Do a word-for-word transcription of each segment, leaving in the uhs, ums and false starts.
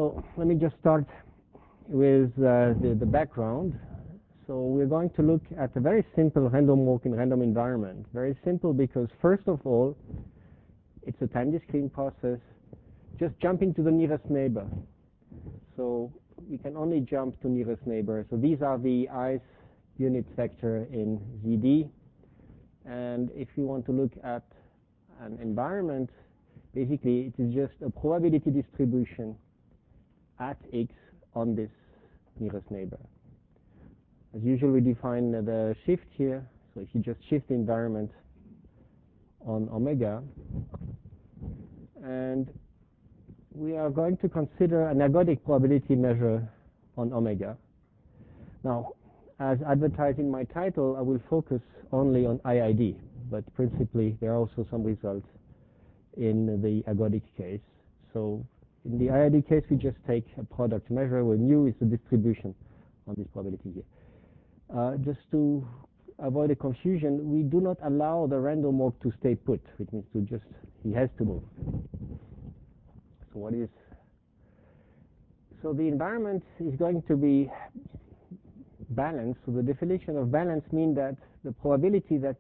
So let me just start with uh, the, the background. So we're going to look at a very simple random walk in random environment. Very simple because, first of all, it's a time discrete process. Just jumping to the nearest neighbor. So we can only jump to nearest neighbor. So these are the ith unit vector in Z D. And if you want to look at an environment, basically it is just a probability distribution at X on this nearest neighbor. As usual, we define the shift here. So if you just shift the environment on omega, and we are going to consider an ergodic probability measure on omega. Now, as advertised in my title, I will focus only on I I D, but principally there are also some results in the ergodic case. So in the I I D case, we just take a product measure where mu is the distribution on this probability here. Uh, just to avoid a confusion, we do not allow the random walk to stay put, which means to just, he has to move. So what is, so the environment is going to be balanced. So the definition of balance means that the probability that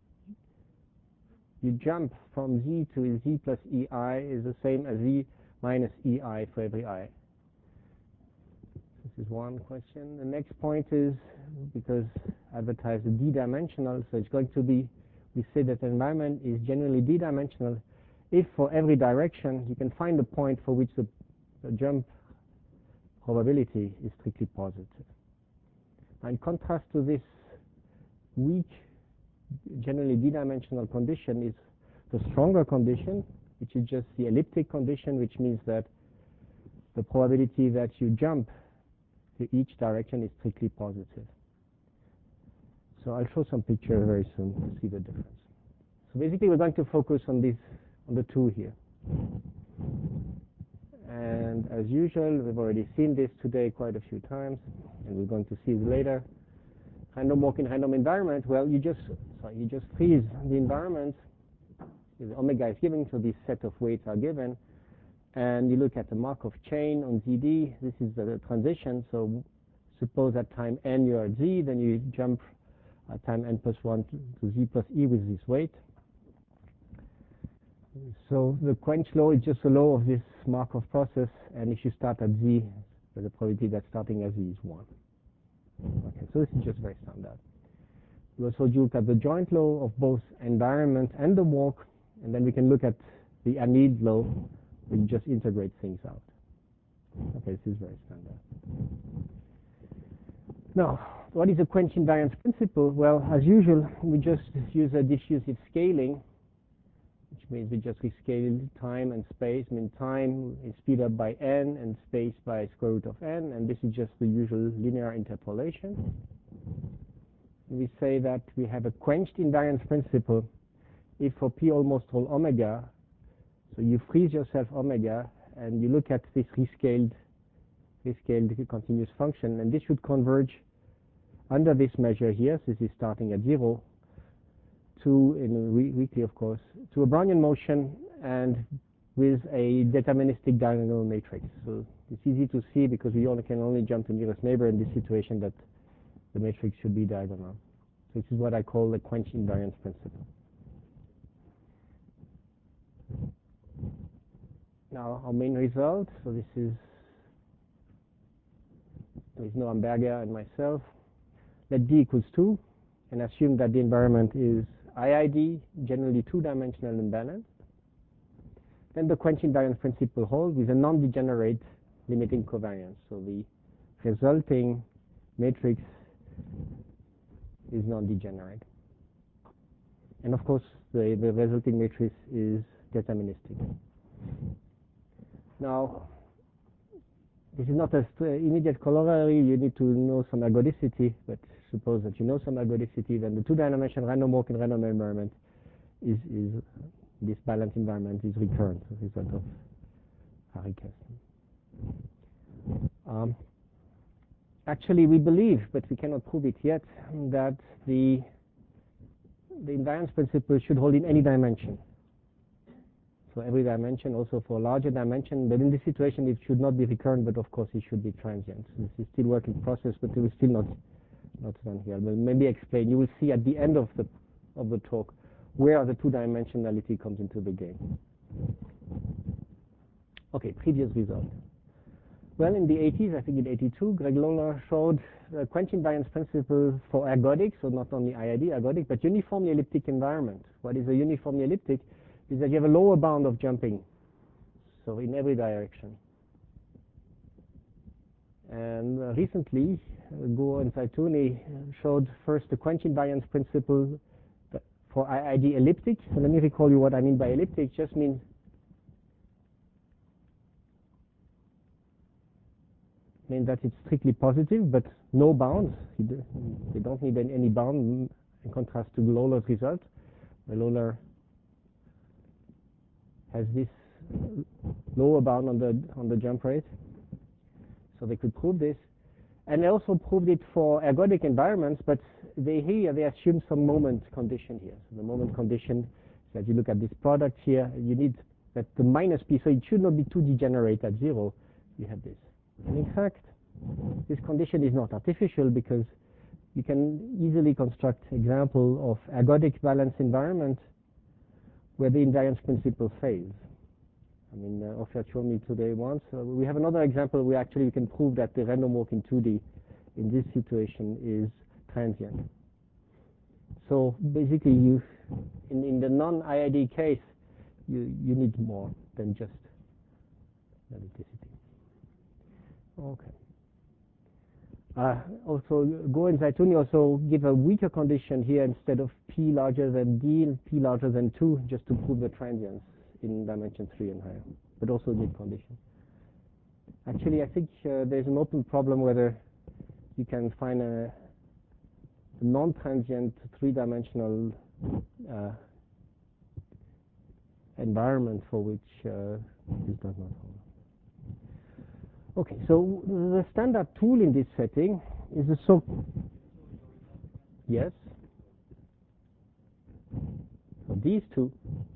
you jump from Z to Z plus E I is the same as Z minus E I for every I. This is one question. The next point is, because advertised is d-dimensional, so it's going to be, we say that the environment is generally d-dimensional if for every direction you can find a point for which the, the jump probability is strictly positive. In contrast to this weak, generally d-dimensional condition is the stronger condition, which is just the elliptic condition, which means that the probability that you jump to each direction is strictly positive. So I'll show some pictures very soon to see the difference. So basically we're going to focus on this, on the two here. And as usual, we've already seen this today quite a few times, and we're going to see it later. Random walk in random environment, well, you just, sorry, you just freeze the environment. The omega is given, so this set of weights are given. And you look at the Markov chain on Z D. This is the transition. So suppose at time n you're at Z, then you jump at time n plus one to, to Z plus E with this weight. So the quench law is just a law of this Markov process, and if you start at Z, the probability that starting at Z is one. Okay, so this is just very standard. We also look at the joint law of both environment and the walk, and then we can look at the Annealed law, where you just integrate things out. Okay, this is very standard. Now, what is a quench invariance principle? Well, as usual, we just use a diffusive scaling, which means we just rescale time and space. I mean, time is speed up by n and space by square root of n, and this is just the usual linear interpolation. We say that we have a quenched invariance principle if for p almost whole omega, so you freeze yourself omega, and you look at this rescaled, rescaled continuous function, and this should converge under this measure here, so this is starting at zero, to, in we weakly of course, to a Brownian motion and with a deterministic diagonal matrix. So it's easy to see because we only can only jump to nearest neighbor in this situation that the matrix should be diagonal. So this is what I call the quench invariance principle. Now our main result, so this is, there is no Amberger and myself. Let D equals two, and assume that the environment is I I D, generally two-dimensional and balanced. Then the quench invariance principle holds with a non-degenerate limiting covariance. So the resulting matrix is non-degenerate. And of course, the, the resulting matrix is deterministic. Now, this is not an immediate corollary. You need to know some ergodicity, but suppose that you know some ergodicity, then the two-dimensional random walk in random environment is, is this balanced environment is recurrent, as a result of Harry-Keston. Um, actually, we believe, but we cannot prove it yet, that the the invariance principle should hold in any dimension. for every dimension, also for a larger dimension. But in this situation, it should not be recurrent, but of course it should be transient. So this is still work in process, but it is still not not done here. But maybe explain. You will see at the end of the of the talk where the two-dimensionality comes into the game. Okay, previous result. Well, in the eighties, I think in eighty-two, Greg Lohner showed the quench invariance principle for ergodic, so not only I I D, ergodic, but uniformly elliptic environment. What is a uniformly elliptic? Is that you have a lower bound of jumping, so in every direction. And uh, recently, uh, Guo and Zaitouni showed first the quench invariance principle for I I D elliptic. So let me recall you what I mean by elliptic. It just means mean that it's strictly positive, but no bounds. They don't need any bound in contrast to Lohner's result. Lohner has this lower bound on the on the jump rate, so they could prove this, and they also proved it for ergodic environments. But they here they assume some moment condition here. So the moment condition is that you look at this product here, you need that the minus p, so it should not be too degenerate at zero. You have this. And in fact, this condition is not artificial because you can easily construct example of ergodic balanced environment where the invariance principle fails. I mean, uh, Ofer showed me today once. Uh, we have another example where actually we can prove that the random walk in two D in this situation is transient. So basically, you in, in the non-I I D case, you, you need more than just ellipticity. Okay. Uh, also, Guo and Zaitouni also give a weaker condition here instead of p larger than d and p larger than two, just to prove the transience in dimension three and higher, but also good condition. Actually, I think uh, there's an open problem whether you can find a, a non-transient three-dimensional uh, environment for which uh, this does not hold. Okay, so the standard tool in this setting is the so yes. So these two,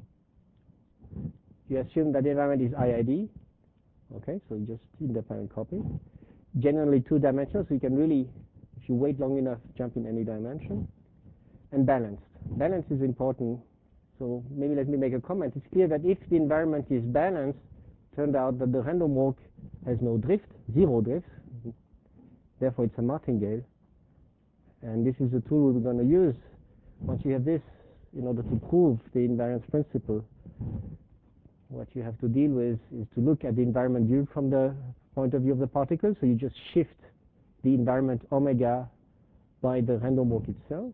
you assume that the environment is I I D. Okay, so just independent copy. Generally two-dimensional, so you can really, if you wait long enough, jump in any dimension. And balanced. Balance is important. So maybe let me make a comment. It's clear that if the environment is balanced, it turned out that the random walk has no drift, zero drift. Therefore, it's a martingale. And this is the tool we're going to use once you have this in order to prove the invariance principle. What you have to deal with is to look at the environment viewed from the point of view of the particle. So you just shift the environment omega by the random walk itself.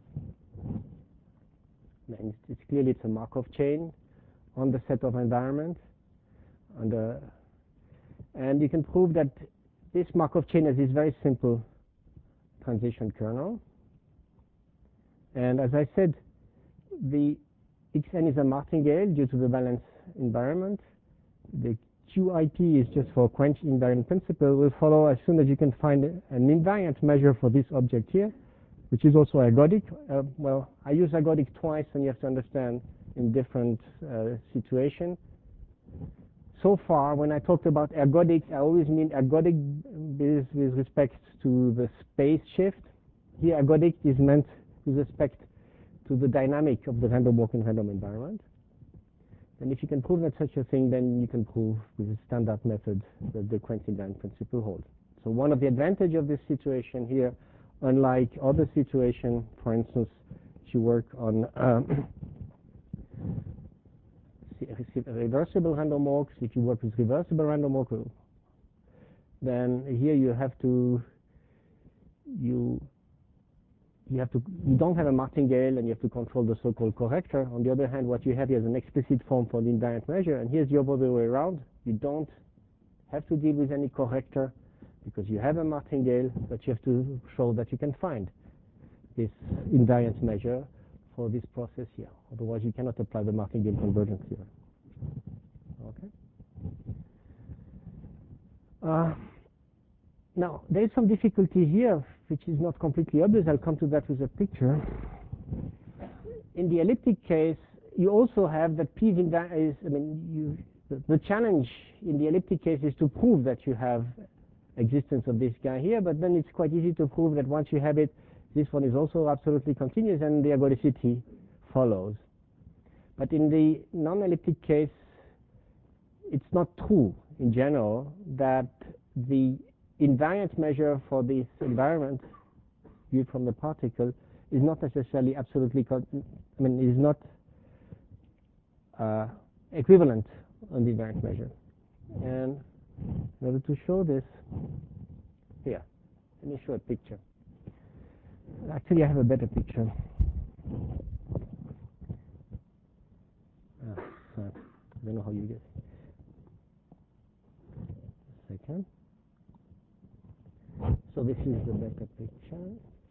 And it's clearly it's a Markov chain on the set of environment. On the, and you can prove that this Markov chain has this very simple transition kernel. And as I said, the Xn is a martingale due to the valence environment. The Q I P is just for quench invariant principle. Will follow as soon as you can find an invariant measure for this object here, which is also ergodic. Uh, well, I use ergodic twice, and you have to understand in different uh, situations. So far, when I talked about ergodic, I always mean ergodic with, with respect to the space shift. Here, ergodic is meant with respect to the dynamic of the random walk in random environment. And if you can prove that such a thing, then you can prove with a standard method that the quench invariant principle holds. So one of the advantages of this situation here, unlike other situations, for instance, if you work on um, reversible random walks, if you work with reversible random walk, then here you have to you you have to you don't have a martingale and you have to control the so-called corrector. On the other hand, what you have here is an explicit form for the invariant measure, and here's the other way around. You don't have to deal with any corrector because you have a martingale, but you have to show that you can find this invariant measure for this process here. Otherwise, you cannot apply the martingale convergence theorem. Okay. Uh, now, there is some difficulty here, which is not completely obvious. I'll come to that with a picture. In the elliptic case, you also have that P is, in that is I mean, you, the, the challenge in the elliptic case is to prove that you have existence of this guy here, but then it's quite easy to prove that once you have it, this one is also absolutely continuous and the ergodicity follows. But in the non-elliptic case, it's not true in general that the invariance measure for this environment viewed from the particle is not necessarily absolutely, I mean, is not uh, equivalent on the invariance measure. And in order to show this, here, let me show a picture. Actually, I have a better picture. Ah, sorry. I don't know how you get it. Second. So this is the better picture.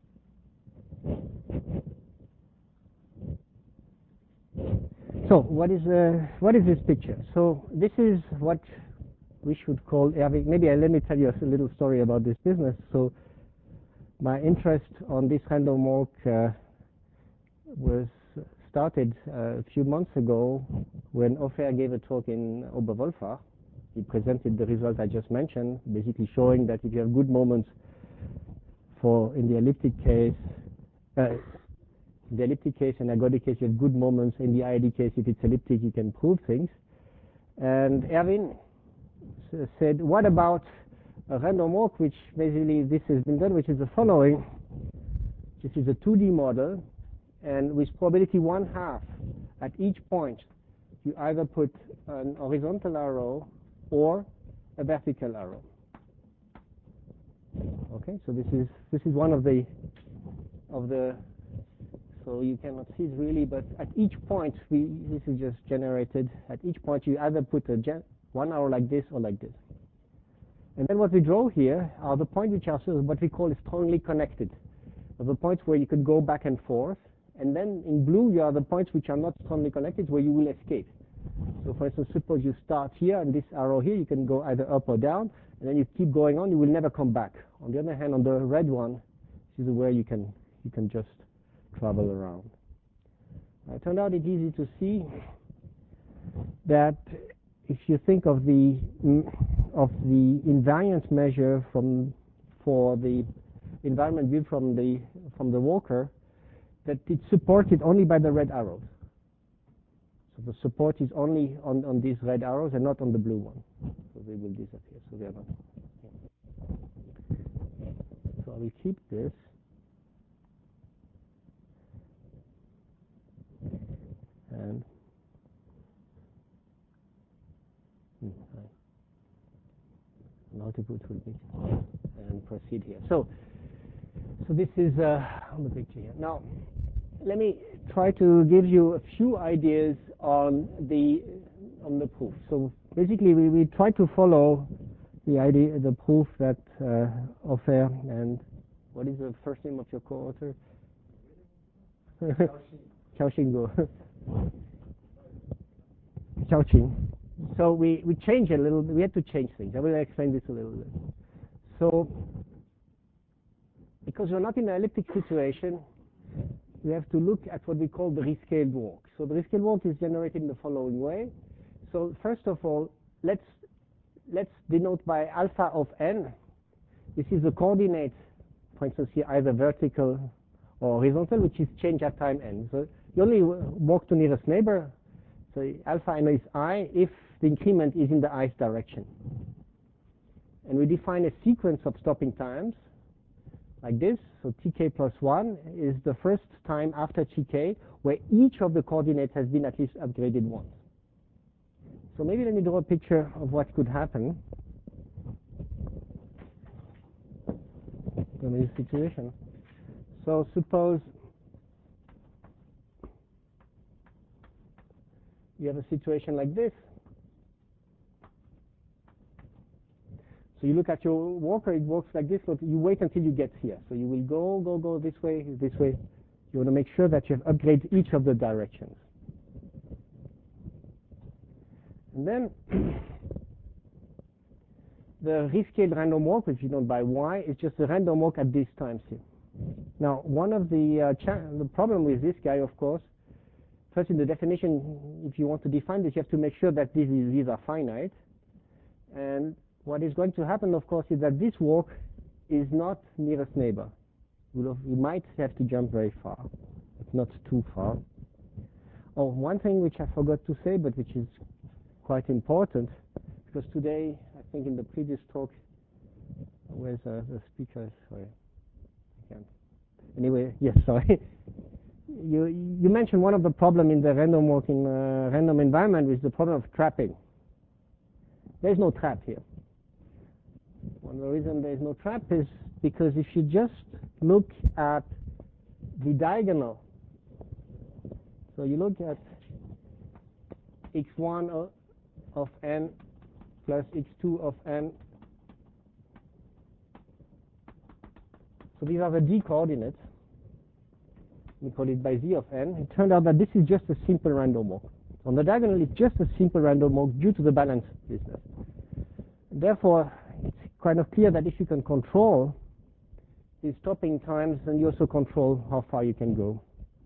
So what is uh, what is this picture? So this is what we should call. Maybe uh, let me tell you a little story about this business. So my interest on this random walk uh, was started uh, a few months ago when Ofer gave a talk in Oberwolfach. He presented the result I just mentioned, basically showing that if you have good moments for in the elliptic case, uh, in the elliptic case and ergodic case, you have good moments. In the I I D case, if it's elliptic, you can prove things. And Erwin said, what about a random walk, which basically this has been done, which is the following. This is a two D model, and with probability one half at each point, you either put an horizontal arrow or a vertical arrow. Okay, so this is this is one of the of the. So you cannot see it really, but at each point, we this is just generated. At each point, you either put a gen one arrow like this or like this. And then what we draw here are the points which are what we call strongly connected. So the points where you could go back and forth. And then in blue, you are the points which are not strongly connected, where you will escape. So for instance, suppose you start here, and this arrow here, you can go either up or down, and then you keep going on, you will never come back. On the other hand, on the red one, this is where you can you can just travel around. It turned out it's easy to see that if you think of the of the invariance measure from for the environment viewed from the from the walker, that it's supported only by the red arrows. So the support is only on, on these red arrows and not on the blue one. So they will disappear. So they are not. So I will keep this. And hmm, multiple will be and proceed here. So so this is uh, on the picture here. Now let me try to give you a few ideas on the on the proof. So basically, we, we try to follow the idea, the proof that uh, Ofer and what is the first name of your co-author? Xiaoxing Guo. Xiaoqing. So we we change a little. We had to change things. I will explain this a little bit. So because we're not in an elliptic situation, we have to look at what we call the rescaled walk. So the rescaled walk is generated in the following way. So first of all, let's let's denote by alpha of n. This is the coordinate, for instance, here either vertical or horizontal, which is change at time n. So you only walk to nearest neighbor. So alpha n is I if the increment is in the i's direction. And we define a sequence of stopping times like this. So tk plus one is the first time after tk where each of the coordinates has been at least upgraded once. So maybe let me draw a picture of what could happen in this situation. So suppose you have a situation like this. So you look at your walker, it works like this. Look, you wait until you get here. So you will go, go, go this way, this way. You want to make sure that you have upgraded each of the directions. And then the rescaled random walk, which is denoted by y, is just a random walk at these times here. Now, one of the uh, the problem with this guy, of course, first in the definition, if you want to define this, you have to make sure that these, these are finite. And what is going to happen, of course, is that this walk is not nearest neighbor. You might have to jump very far, but not too far. Oh, one thing which I forgot to say, but which is quite important, because today, I think in the previous talk, where's uh, the speaker? Sorry, I can't. Anyway, yes, sorry. You, you mentioned one of the problems in the random walk in uh, random environment is the problem of trapping. There's no trap here. One of the reasons there's no trap is because if you just look at the diagonal, so you look at x one of n plus x two of n. So these are the d coordinates. We call it by z of n. It turned out that this is just a simple random walk. On the diagonal, it's just a simple random walk due to the balance business. Therefore, it's kind of clear that if you can control these stopping times, then you also control how far you can go.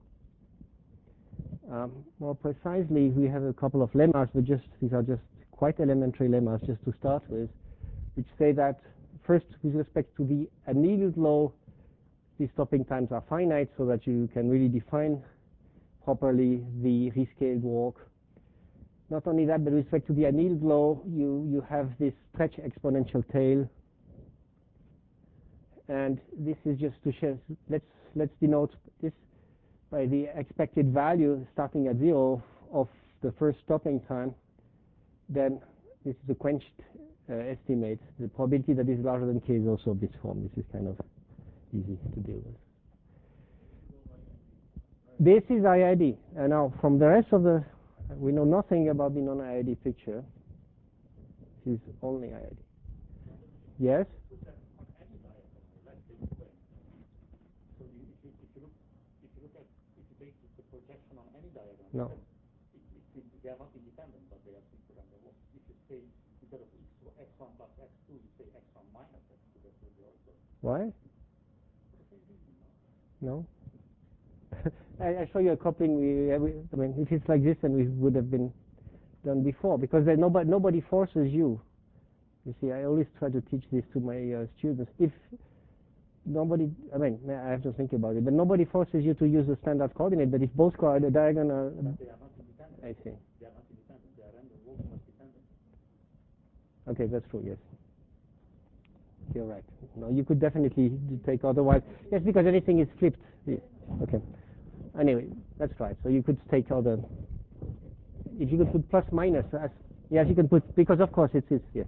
Um, more precisely, we have a couple of lemmas, but just these are just quite elementary lemmas just to start with, which say that first, with respect to the annealed law, these stopping times are finite, so that you can really define properly the rescaled walk. Not only that, but with respect to the annealed law, you, you have this stretch exponential tail. And this is just to show, let's, let's denote this by the expected value starting at zero of the first stopping time. Then this is a quenched uh, estimate. The probability that is larger than k is also of this form. This is kind of easy to deal with. This is I I D. And now from the rest of the, we know nothing about the non-I I D picture. This is only I I D. Yes? No. They are not independent, but they are simple random walks. If you say instead of x one plus x two, you say x one minus x two, that will be also. Why? No. I, I show you a coupling. We, we, I mean, if it's like this, then we would have been done before, because there nobody nobody forces you. You see, I always try to teach this to my uh, students. If nobody, I mean, I have to think about it, but nobody forces you to use the standard coordinate. But if both coordinate diagonal, but they are not independent. I see. They are not independent. They are random walks, not dependent. Okay, that's true. Yes, you're right. No, you could definitely take otherwise. Yes, because anything is flipped. Yes. Okay. Anyway, that's right. So you could take other. If you could put plus minus, as, yes, you can put, because of course it is. Yes.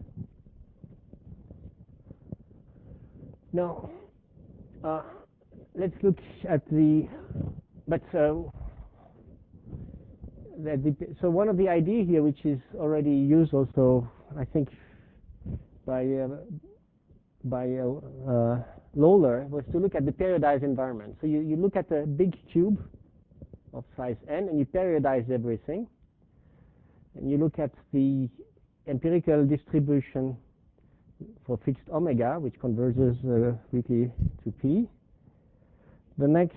Now, uh, let's look at the. But uh, the, so one of the idea here, which is already used also, I think, by uh, by uh, uh, Lawler, was to look at the periodized environment. So you, you look at a big cube of size n, and you periodize everything, and you look at the empirical distribution for fixed omega, which converges uh, quickly to p. The next,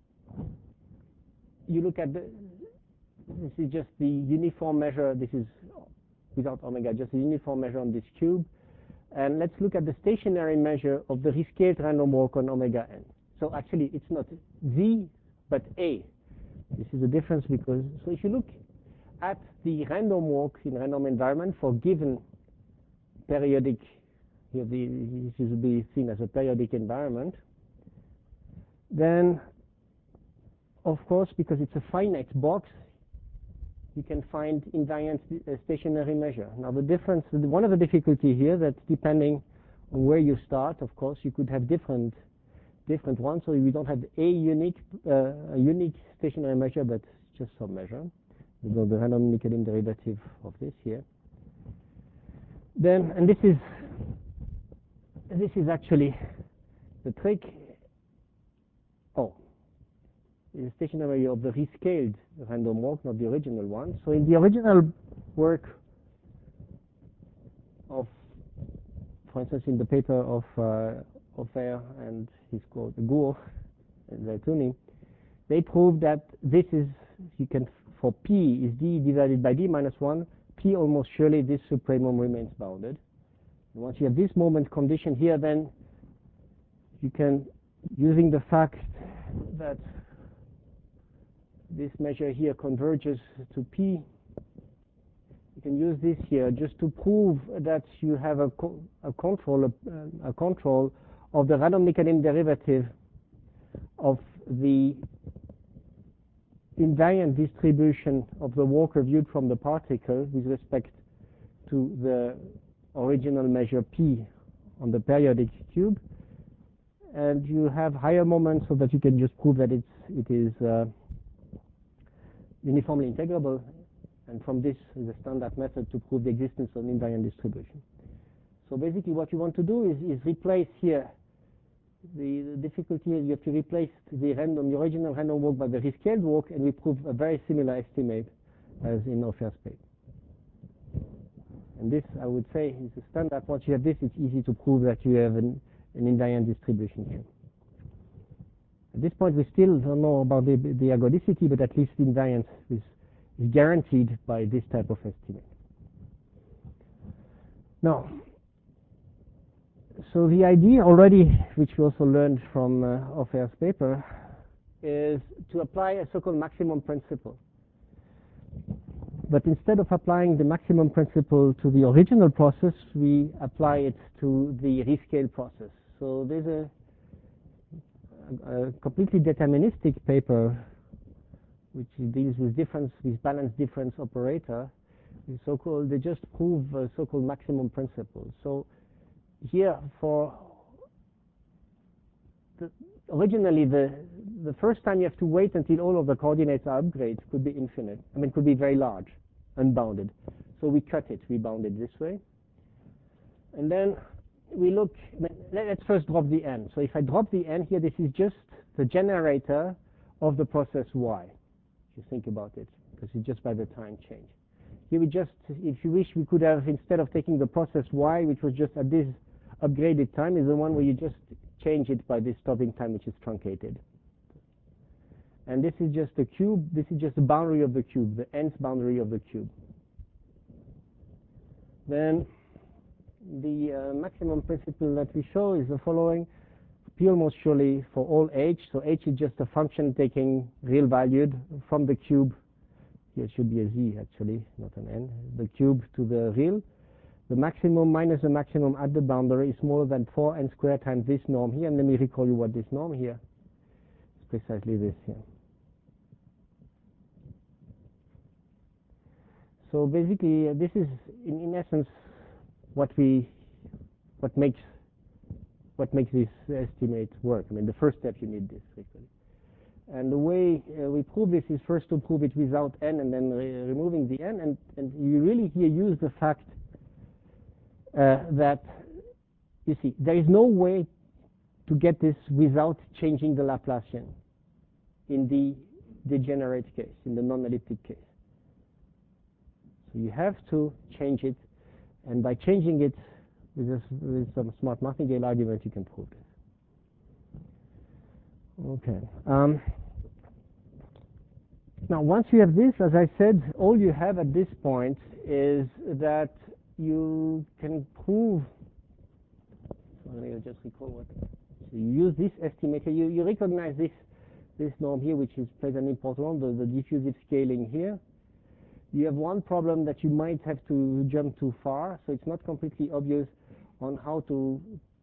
you look at the, this is just the uniform measure. This is without omega, just a uniform measure on this cube. And let's look at the stationary measure of the rescaled random walk on omega n. So actually, it's not z, but a. This is the difference because, so if you look at the random walk in random environment for given periodic, here the, this is be seen as a periodic environment, then of course, because it's a finite box, you can find invariant uh, stationary measure. Now the difference, one of the difficulty here, that depending on where you start, of course, you could have different different ones. So we don't have a unique uh, a unique stationary measure, but just some measure. We go the random Nikodym derivative of this here. Then, and this is this is actually the trick. Oh. The stationary of the rescaled random walk, not the original one. So in the original work of, for instance, in the paper of uh, Ofer and his quote Gour and Zaitouni, they proved that this is, you can for P is D divided by D minus one, P almost surely this supremum remains bounded. And once you have this moment condition here, then you can, using the fact that this measure here converges to P, you can use this here just to prove that you have a, co a control a, a control of the random Nikodym derivative of the invariant distribution of the Walker viewed from the particle with respect to the original measure P on the periodic cube, and you have higher moments so that you can just prove that it's it is uh, uniformly integrable, and from this is a standard method to prove the existence of an invariant distribution. So basically what you want to do is, is replace here the, the difficulty is you have to replace the random, the original random walk by the rescaled walk, and we prove a very similar estimate as in Ophir's paper. And this, I would say, is a standard. Once you have this, it's easy to prove that you have an, an invariant distribution here. At this point, we still don't know about the, the ergodicity, but at least the invariance is, is guaranteed by this type of estimate. Now, so the idea already, which we also learned from uh, Ophir's paper, is to apply a so-called maximum principle. But instead of applying the maximum principle to the original process, we apply it to the rescale process. So there's a, a, a completely deterministic paper which deals with difference, with balance difference operator. So-called, they just prove a so-called maximum principle. So here, for the, originally the the first time you have to wait until all of the coordinates are upgraded could be infinite. I mean, could be very large, unbounded. So we cut it. We bound it this way, and then we look. Let's first drop the n. So if I drop the n here, this is just the generator of the process y. If you think about it, because it's just by the time change. Here we just, if you wish, we could have, instead of taking the process y, which was just at this upgraded time, is the one where you just change it by this stopping time, which is truncated. And this is just the cube. This is just the boundary of the cube, the nth boundary of the cube. Then the uh, maximum principle that we show is the following. P almost surely for all h. So h is just a function taking real valued from the cube. Here it should be a z actually, not an n. The cube to the real. The maximum minus the maximum at the boundary is smaller than four n squared times this norm here. And let me recall you what this norm here is precisely this here. So basically, uh, this is in, in essence what we, what makes, what makes this estimate work. I mean, the first step you need this actually. And the way uh, we prove this is first to prove it without n and then re removing the n. And, and you really here use the fact uh, that, you see, there is no way to get this without changing the Laplacian in the degenerate case, in the non-elliptic case. So you have to change it, and by changing it with, this, with some smart martingale argument, you can prove it. Okay. Um, now, once you have this, as I said, all you have at this point is that you can prove. So let me just recall what. So you use this estimator. You, you recognize this this norm here, which is plays an important role, the, the diffusive scaling here. You have one problem that you might have to jump too far, so it's not completely obvious on how to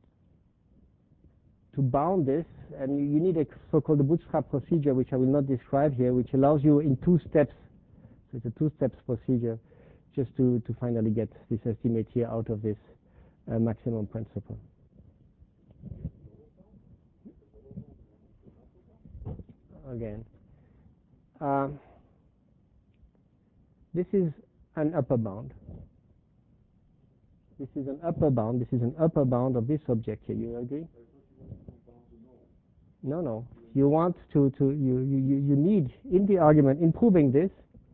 to bound this, and you, you need a so-called bootstrap procedure, which I will not describe here, which allows you in two steps. So it's a two steps procedure, just to to finally get this estimate here out of this uh, maximum principle. Again, um, this is an upper bound. This is an upper bound. This is an upper bound of this object here. You agree? No, no. You want to, to you, you, you need, in the argument, in proving this,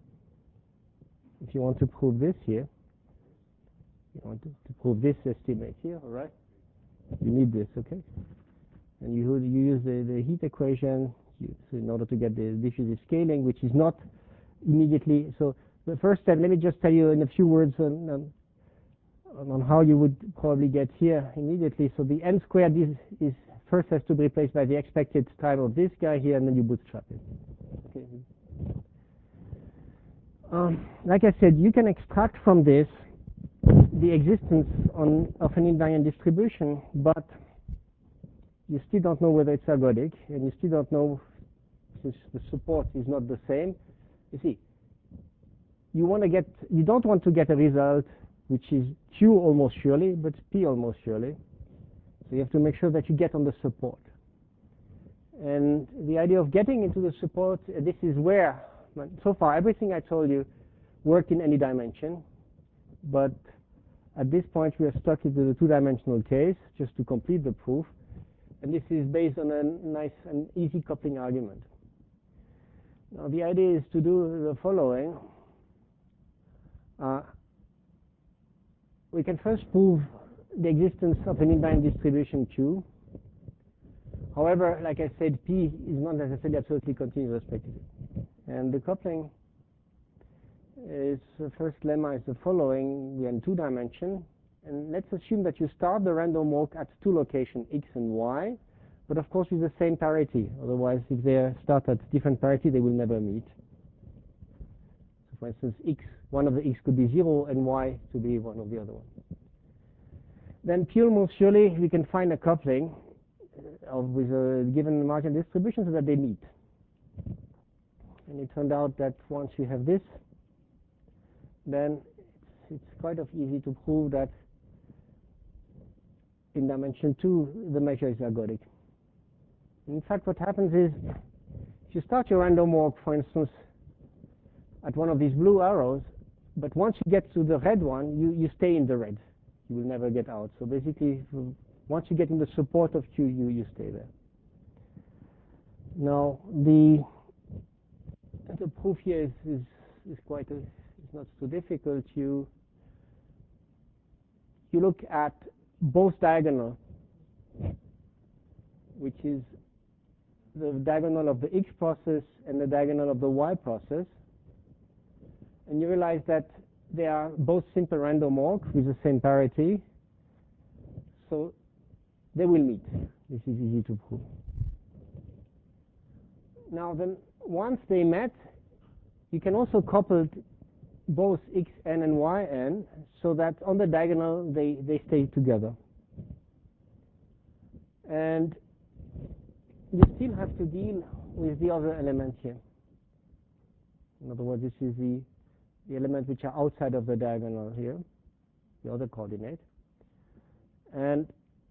if you want to prove this here, you want to, to prove this estimate here, all right? You need this, okay? And you, you use the, the heat equation you, so in order to get the diffusive scaling, which is not immediately. So the first step, let me just tell you in a few words on, um, on how you would probably get here immediately. So the n squared is, is first has to be replaced by the expected time of this guy here, and then you bootstrap it. Okay. Um, like I said, you can extract from this the existence on, of an invariant distribution, but you still don't know whether it's ergodic, and you still don't know, since the support is not the same. You see, you want to get, you don't want to get a result which is Q almost surely, but P almost surely. So you have to make sure that you get on the support. And the idea of getting into the support, uh, this is where, so far, everything I told you worked in any dimension, but at this point we are stuck into the two-dimensional case, just to complete the proof. And this is based on a nice and easy coupling argument. Now the idea is to do the following. Uh, we can first prove the existence of an invariant distribution Q. However, like I said, P is not necessarily absolutely continuous respectively. And the coupling is, the first lemma is the following. We are in two dimension. And let's assume that you start the random walk at two locations, X and Y, but of course with the same parity. Otherwise, if they start at different parity, they will never meet. So for instance, X, one of the X could be zero and Y to be one of the other one. Then P almost surely we can find a coupling of, with a given margin distribution so that they meet. And it turned out that once you have this, then it's, it's quite of easy to prove that in dimension two, the measure is ergodic. In fact, what happens is, if you start your random walk, for instance, at one of these blue arrows, but once you get to the red one, you, you stay in the red. You will never get out. So basically, once you get in the support of Q, you, you stay there. Now, the, the proof here is, is, is quite, a, it's not so difficult. You, you look at both diagonal, which is the diagonal of the X process and the diagonal of the Y process, and you realize that they are both simple random walk with the same parity, so they will meet. This is easy to prove. Now then, once they met, you can also couple both xn and yn so that on the diagonal they, they stay together. And you still have to deal with the other element here. In other words, this is the, the element which are outside of the diagonal here, the other coordinate. And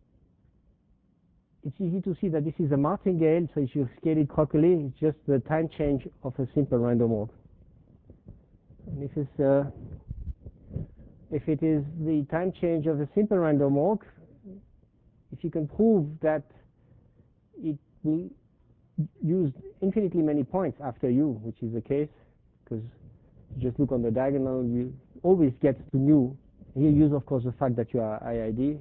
it's easy to see that this is a martingale, so if you scale it properly, it's just the time change of a simple random walk. And if it's, uh, if it is the time change of a simple random walk, if you can prove that it will use infinitely many points after u, which is the case, because you just look on the diagonal, you always get to nu. Here use, of course, the fact that you are I I D.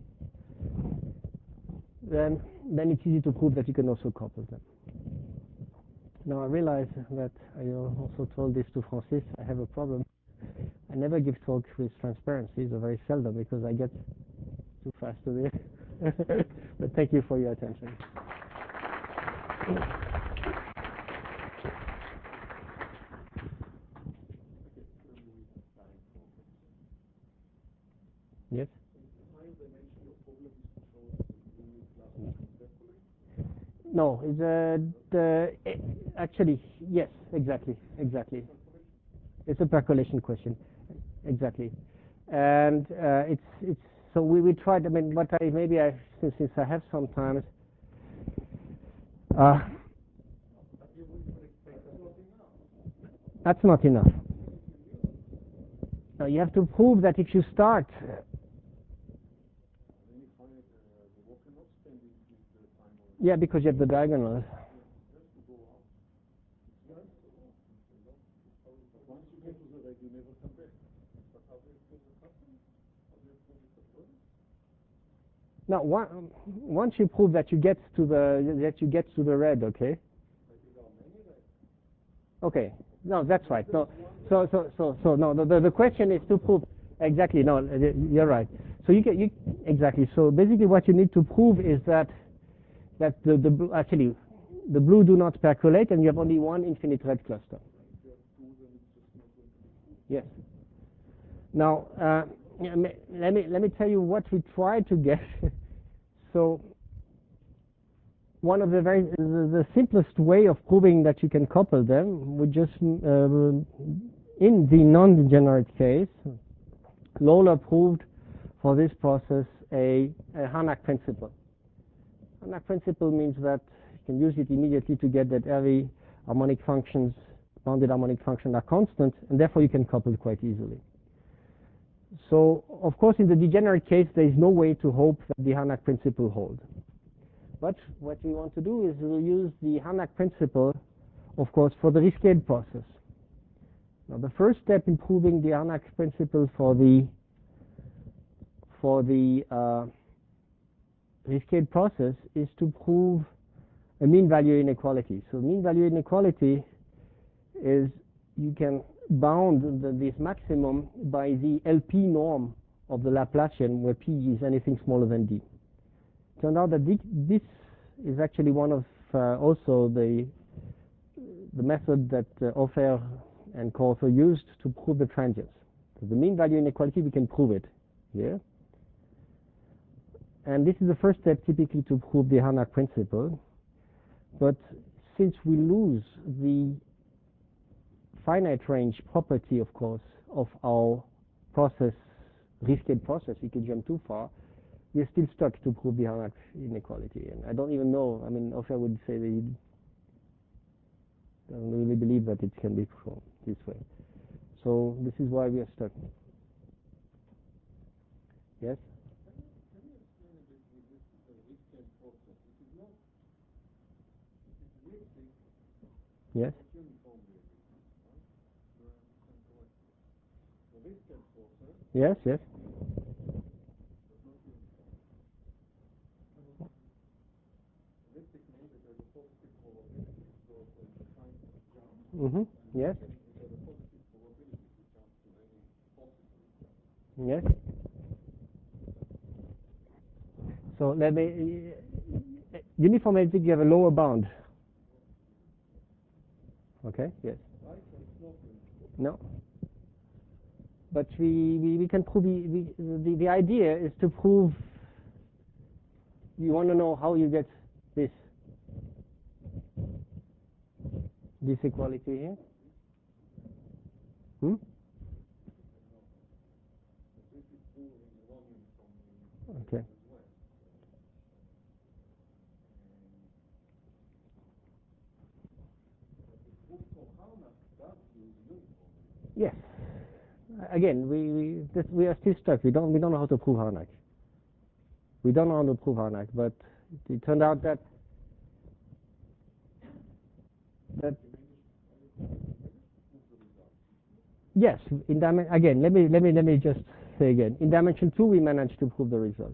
Then, then it's easy to prove that you can also couple them. Now I realize that I also told this to Francis. I have a problem. I never give talks with transparencies, or very seldom, because I get too fast to this. But thank you for your attention. Yes? No, it's uh, the uh, actually yes, exactly, exactly. It's a percolation question, exactly, and uh, it's it's so we we tried. I mean, what I maybe I since, since I have some time. Uh, that's not enough. Now you have to prove that if you start. Yeah, because you have the diagonals. Now, one, once you prove that you get to the that you get to the red, okay? Okay. No, that's right. No, so so so so no. The the, the question is to prove exactly. No, you're right. So you can you exactly. So basically, what you need to prove is that that the the blue, actually the blue do not percolate, and you have only one infinite red cluster. Yes. Now, uh, let me let me tell you what we try to get. So, one of the very the, the simplest way of proving that you can couple them would just uh, in the non-degenerate case, Lawler proved for this process a, a Harnack principle. Harnack principle means that you can use it immediately to get that every harmonic functions, bounded harmonic function are constant, and therefore you can couple quite easily. So, of course, in the degenerate case, there is no way to hope that the Harnack principle holds. But what we want to do is we'll use the Harnack principle, of course, for the rescaled process. Now, the first step in proving the Harnack principle for the for the uh, rescaled process is to prove a mean value inequality. So, mean value inequality is you can bound the, this maximum by the L P norm of the Laplacian, where P is anything smaller than D. It turned out that this is actually one of uh, also the the method that uh, Ofer and Corso used to prove the transients. So the mean value inequality, we can prove it here. And this is the first step typically to prove the Harnack principle. But since we lose the finite range property, of course, of our process, rescaled process, we can jump too far, we're still stuck to prove the Harnack inequality. And I don't even know, I mean, Ofer would say that he doesn't really believe that it can be proven this way. So this is why we are stuck. Yes? Can you explain a bit with this uh, rescaled process? It is not, it is mixing. Yes? Uniformly, right? Do I understand correctly? The rescaled process. Yes, yes. But not uniform. Elliptic means that there's a positive probability, so when you find a jump, Mm-hmm. Yes. there's a positive probability to jump to any possible jump. Yes. So let me, uh, uniform elliptic, you have a lower bound. Okay, yes. Right? So it's not uniform. No. But we, we, we can prove, the, the, the idea is to prove, you want to know how you get this, this equality here? Hmm? This is true in the non-uniform Okay. as well. But the proof for Harnack does use uniform. Yes. Again, we we, this, we are still stuck. We don't we don't know how to prove Harnack. We don't know how to prove Harnack, but it turned out that that yes, in dimension again. Let me let me let me just say again. In dimension two, we managed to prove the result.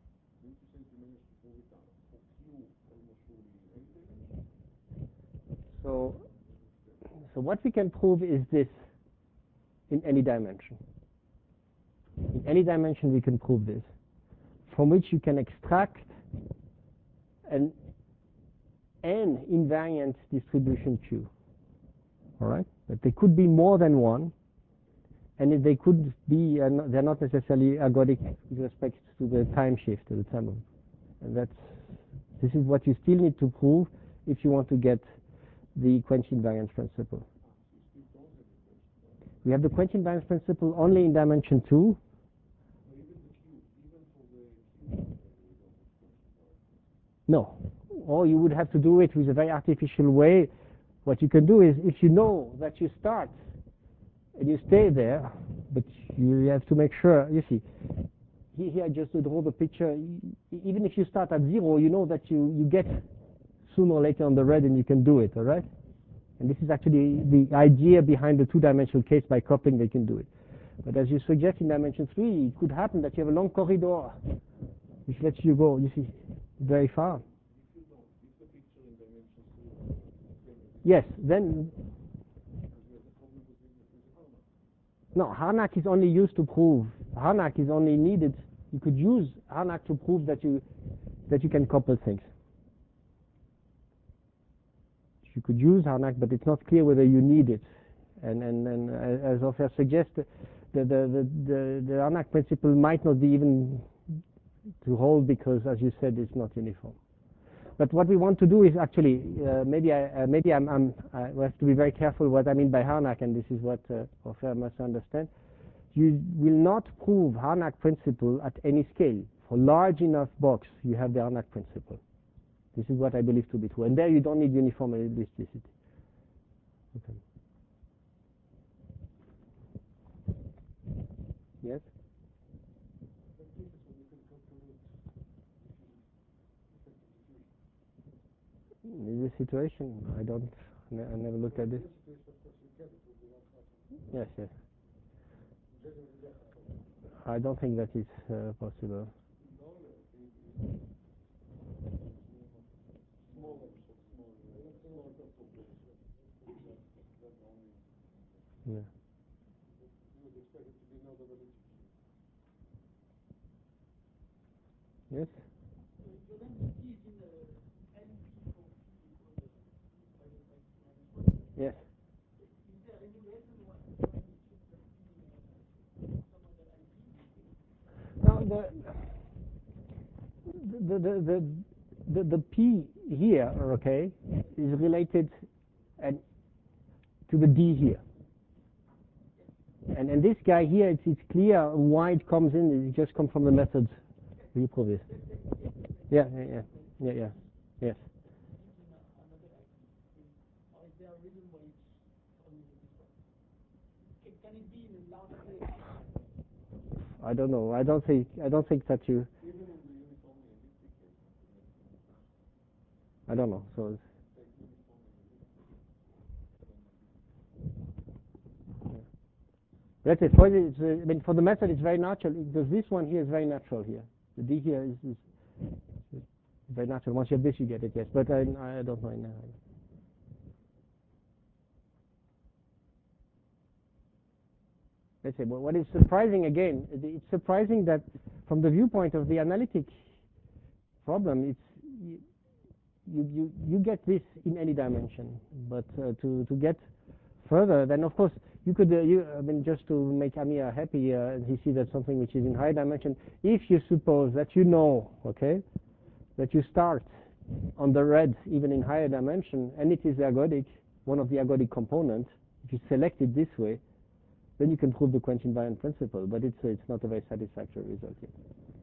So so what we can prove is this in any dimension. In any dimension, we can prove this, from which you can extract an n invariant distribution Q. All right, but they could be more than one, and they could be uh, not, they're not necessarily ergodic with respect to the time shift, to the time of, and that's this is what you still need to prove if you want to get the quench invariance principle. We have the quench invariance principle only in dimension two. No. Or you would have to do it with a very artificial way. What you can do is, if you know that you start and you stay there, but you have to make sure, you see, here I just draw the picture. Even if you start at zero, you know that you, you get sooner or later on the red and you can do it, all right? And this is actually the idea behind the two-dimensional case. By coupling, they can do it. But as you suggest in dimension three, it could happen that you have a long corridor which lets you go, you see, very far. If you don't, if the picture in dimension two, yes, then as we have No, Harnack is only used to prove. Harnack is only needed. You could use Harnack to prove that you that you can couple things. You could use Harnack, but it's not clear whether you need it. And and, and as Ofer suggests, the the the the, the Harnack principle might not be even to hold because, as you said, it's not uniform. But what we want to do is actually uh, maybe I uh, maybe I'm, I'm I have to be very careful what I mean by Harnack, and this is what uh, Ofer must understand. You will not prove Harnack principle at any scale. For large enough box, you have the Harnack principle. This is what I believe to be true, and there you don't need uniform elasticity. Okay. Yes. In this situation, I don't. Ne I never looked at this. Yes, yes. I don't think that is uh, possible. Yeah. Yes. Yes. Now the the the the, the, the P here, okay, is related and to the D here. And and this guy here, it's, it's clear why it comes in. It just comes from the methods we prove this. Yeah, yeah, yeah, yeah, yeah. Yes. I don't know. I don't think. I don't think that you. I don't know. So. It's, That's it. For the, it's, uh, I mean, for the method, it's very natural because this one here is very natural here. The D here is, is, is very natural. Once you have this, you get it. Yes, but I, I don't know now. Let's say, well, what is surprising again? It's surprising that, from the viewpoint of the analytic problem, it's you you you get this in any dimension, but uh, to to get further, then of course you could, uh, you, I mean, just to make Amir happy, uh, and he sees that something which is in high dimension, if you suppose that you know, okay, that you start on the red, even in higher dimension, and it is ergodic, one of the ergodic components, if you select it this way, then you can prove the quench invariant principle, but it's, uh, it's not a very satisfactory result yet.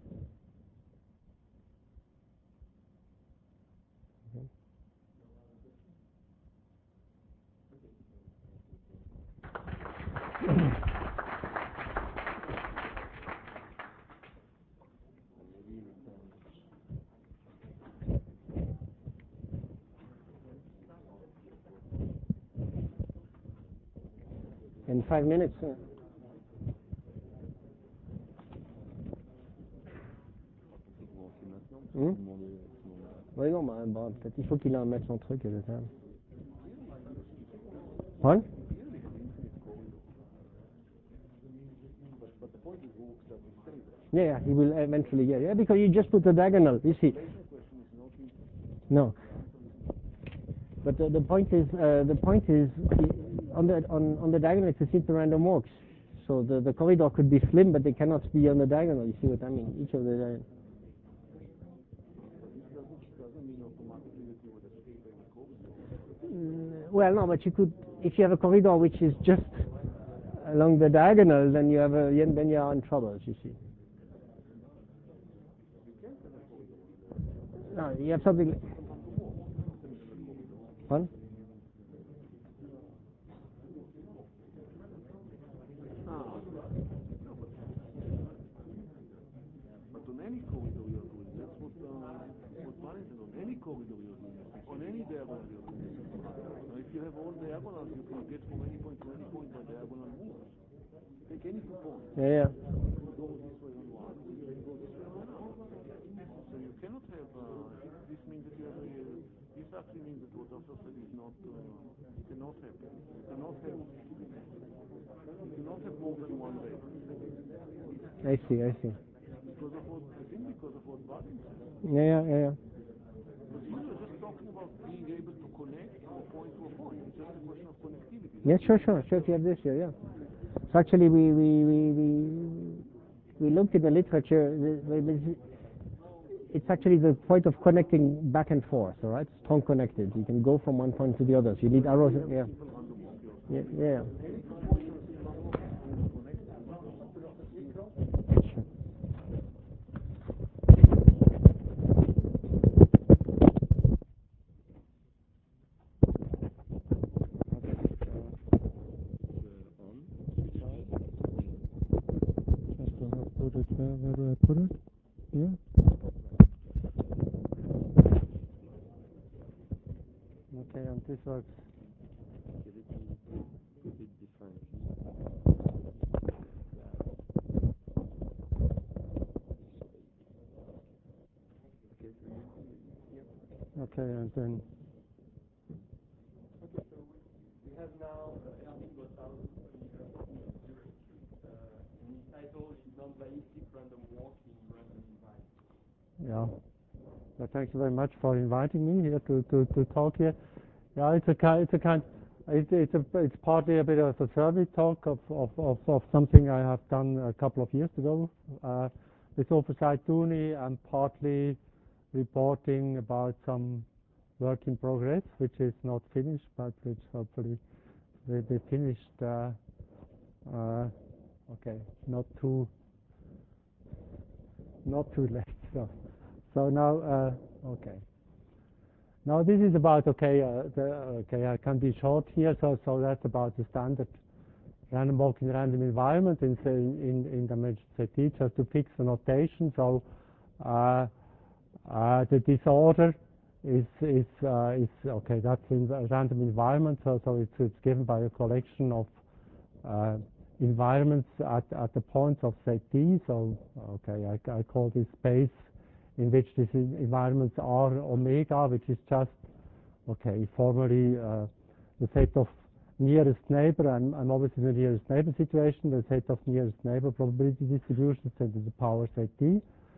In five minutes. Uh, hmm? Oui, non, bah, bon, peut-être il faut qu'il en mette son truc. Et ça. What? Yeah, yeah, he will eventually get, yeah, because you just put the diagonal, you see. No. But the, the point is, uh, the point is, on the on on the diagonal it's a simple random walks. So the the corridor could be slim, but they cannot be on the diagonal. You see what I mean? Each of the diagonal. Mm, well, no, but you could, if you have a corridor which is just along the diagonal, then you have a then you are in trouble. You see. No, you have something. What? But on any corridor you're doing, that's what uh, what Marin said, on any corridor you're doing, on any diagonal you're doing. Now if you have all diagonals, you can get from any point to any point by diagonal moves. Take any two points. Yeah, yeah. Go this way on one, then go this way on another. So you cannot have, uh, this means that you have a, this actually means that what Ofer said is not, uh, you cannot have, you cannot have You cannot have more than one label. I see, I see. Because of what, I think because of what Vadim said. Yeah, yeah, yeah. yeah. But here we're just talking about being able to connect from a point to a point. It's just a question of connectivity. Yeah, sure, sure, sure. You have this here, yeah. So actually, we we we we, we looked in the literature. It's actually the point of connecting back and forth. All right, strong connected. You can go from one point to the other. So you need arrows. Yeah. Yeah. Yeah. Put it where, where do I put it? Here? Okay, and this works. Okay, and then. Okay, so we, we have now uh, Erwin Gotthard from University of Zurich. Uh, and his title is Non-Bayesic Random Walk in Random Environments. Yeah. Well, thank you very much for inviting me here to, to, to talk here. Yeah, it's a kind, it's a kind, it's it's a, it's partly a bit of a survey talk of of, of, of something I have done a couple of years ago uh, with Oversight Uni, and partly reporting about some work in progress, which is not finished, but which hopefully will be finished. Uh, uh, okay, not too, not too late. So, so now, uh, okay. Now this is about, okay, uh, the, okay, I can be short here. So, so that's about the standard random walk in random environment in in in the Z T, just to fix the notation. So. Uh, Uh, the disorder is is uh, is okay. That's in a random environment, so so it's it's given by a collection of uh, environments at at the points of Z T. So okay, I, I call this space in which these environments are omega, which is just okay. Formally, uh, the set of nearest neighbor. I'm I'm always in the nearest neighbor situation. The set of nearest neighbor probability distributions and the power Z T.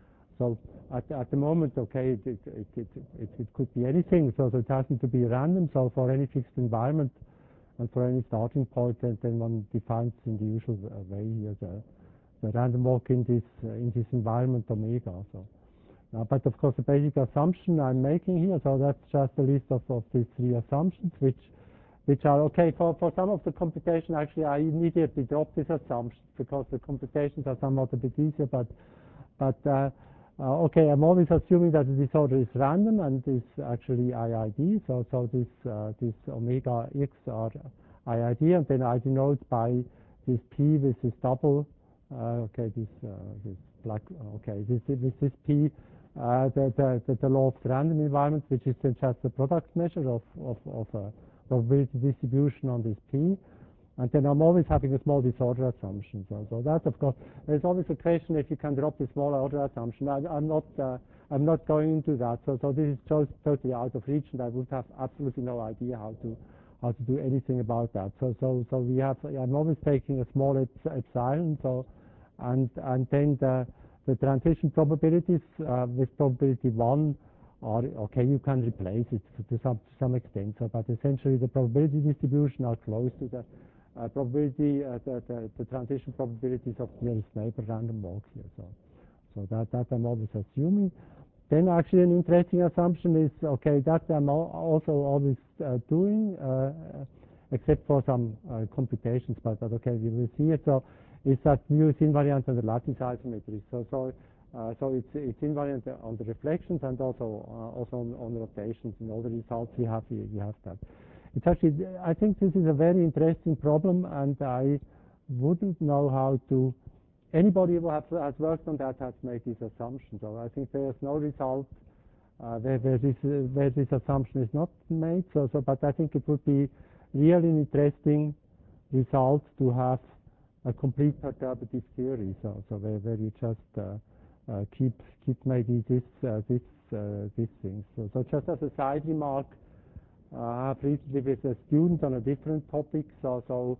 So at, at the moment, okay, it, it, it, it, it could be anything, so, so it hasn't to be random. So for any fixed environment and for any starting point, then, then one defines in the usual uh, way here the, the random walk in this uh, in this environment omega. So, uh, but of course, the basic assumption I'm making here, so that's just a list of, of these three assumptions, which which are okay for for some of the computation. Actually, I immediately drop these assumptions because the computations are somewhat a bit easier, but but uh, Uh, okay, I'm always assuming that the disorder is random and is actually I I D. So, so this uh, this omega x are I I D, and then I denote by this p with this double. Uh, okay, this uh, this black. Okay, this this this p, uh, the, the the law of the random environment, which is then just the product measure of of of a probability distribution on this p. And then I'm always having a small disorder assumption. So, so that, of course, there's always a question if you can drop the small order assumption. I, I'm not, uh, I'm not going into that. So, so this is just totally out of reach, and I would have absolutely no idea how to, how to do anything about that. So, so, so we have. I'm always taking a small epsilon. So, and and then the the transition probabilities uh, with probability one. Or, okay, you can replace it to some to some extent. So, but essentially, the probability distribution are close to the Uh, probability, uh, the, the, the transition probabilities of nearest neighbor random walk here. So, so that, that I'm always assuming. Then actually an interesting assumption is, okay, that I'm al also always uh, doing, uh, except for some uh, computations, but, but okay, we will see it. So is that mu is invariant on the lattice isometry. So, so, uh, so it's, it's invariant on the reflections and also, uh, also on, on rotations. In all the results we have, we, we have that. It's actually, I think this is a very interesting problem, and I wouldn't know how to, anybody who has, has worked on that has made this assumption. So I think there's no result uh, where, where, this, uh, where this assumption is not made. So, so, but I think it would be really interesting result to have a complete perturbative theory. So, so where, where you just uh, uh, keep, keep maybe this, uh, this, uh, this thing. So, so just as a side remark, Uh, I have recently with a student on a different topic, so, so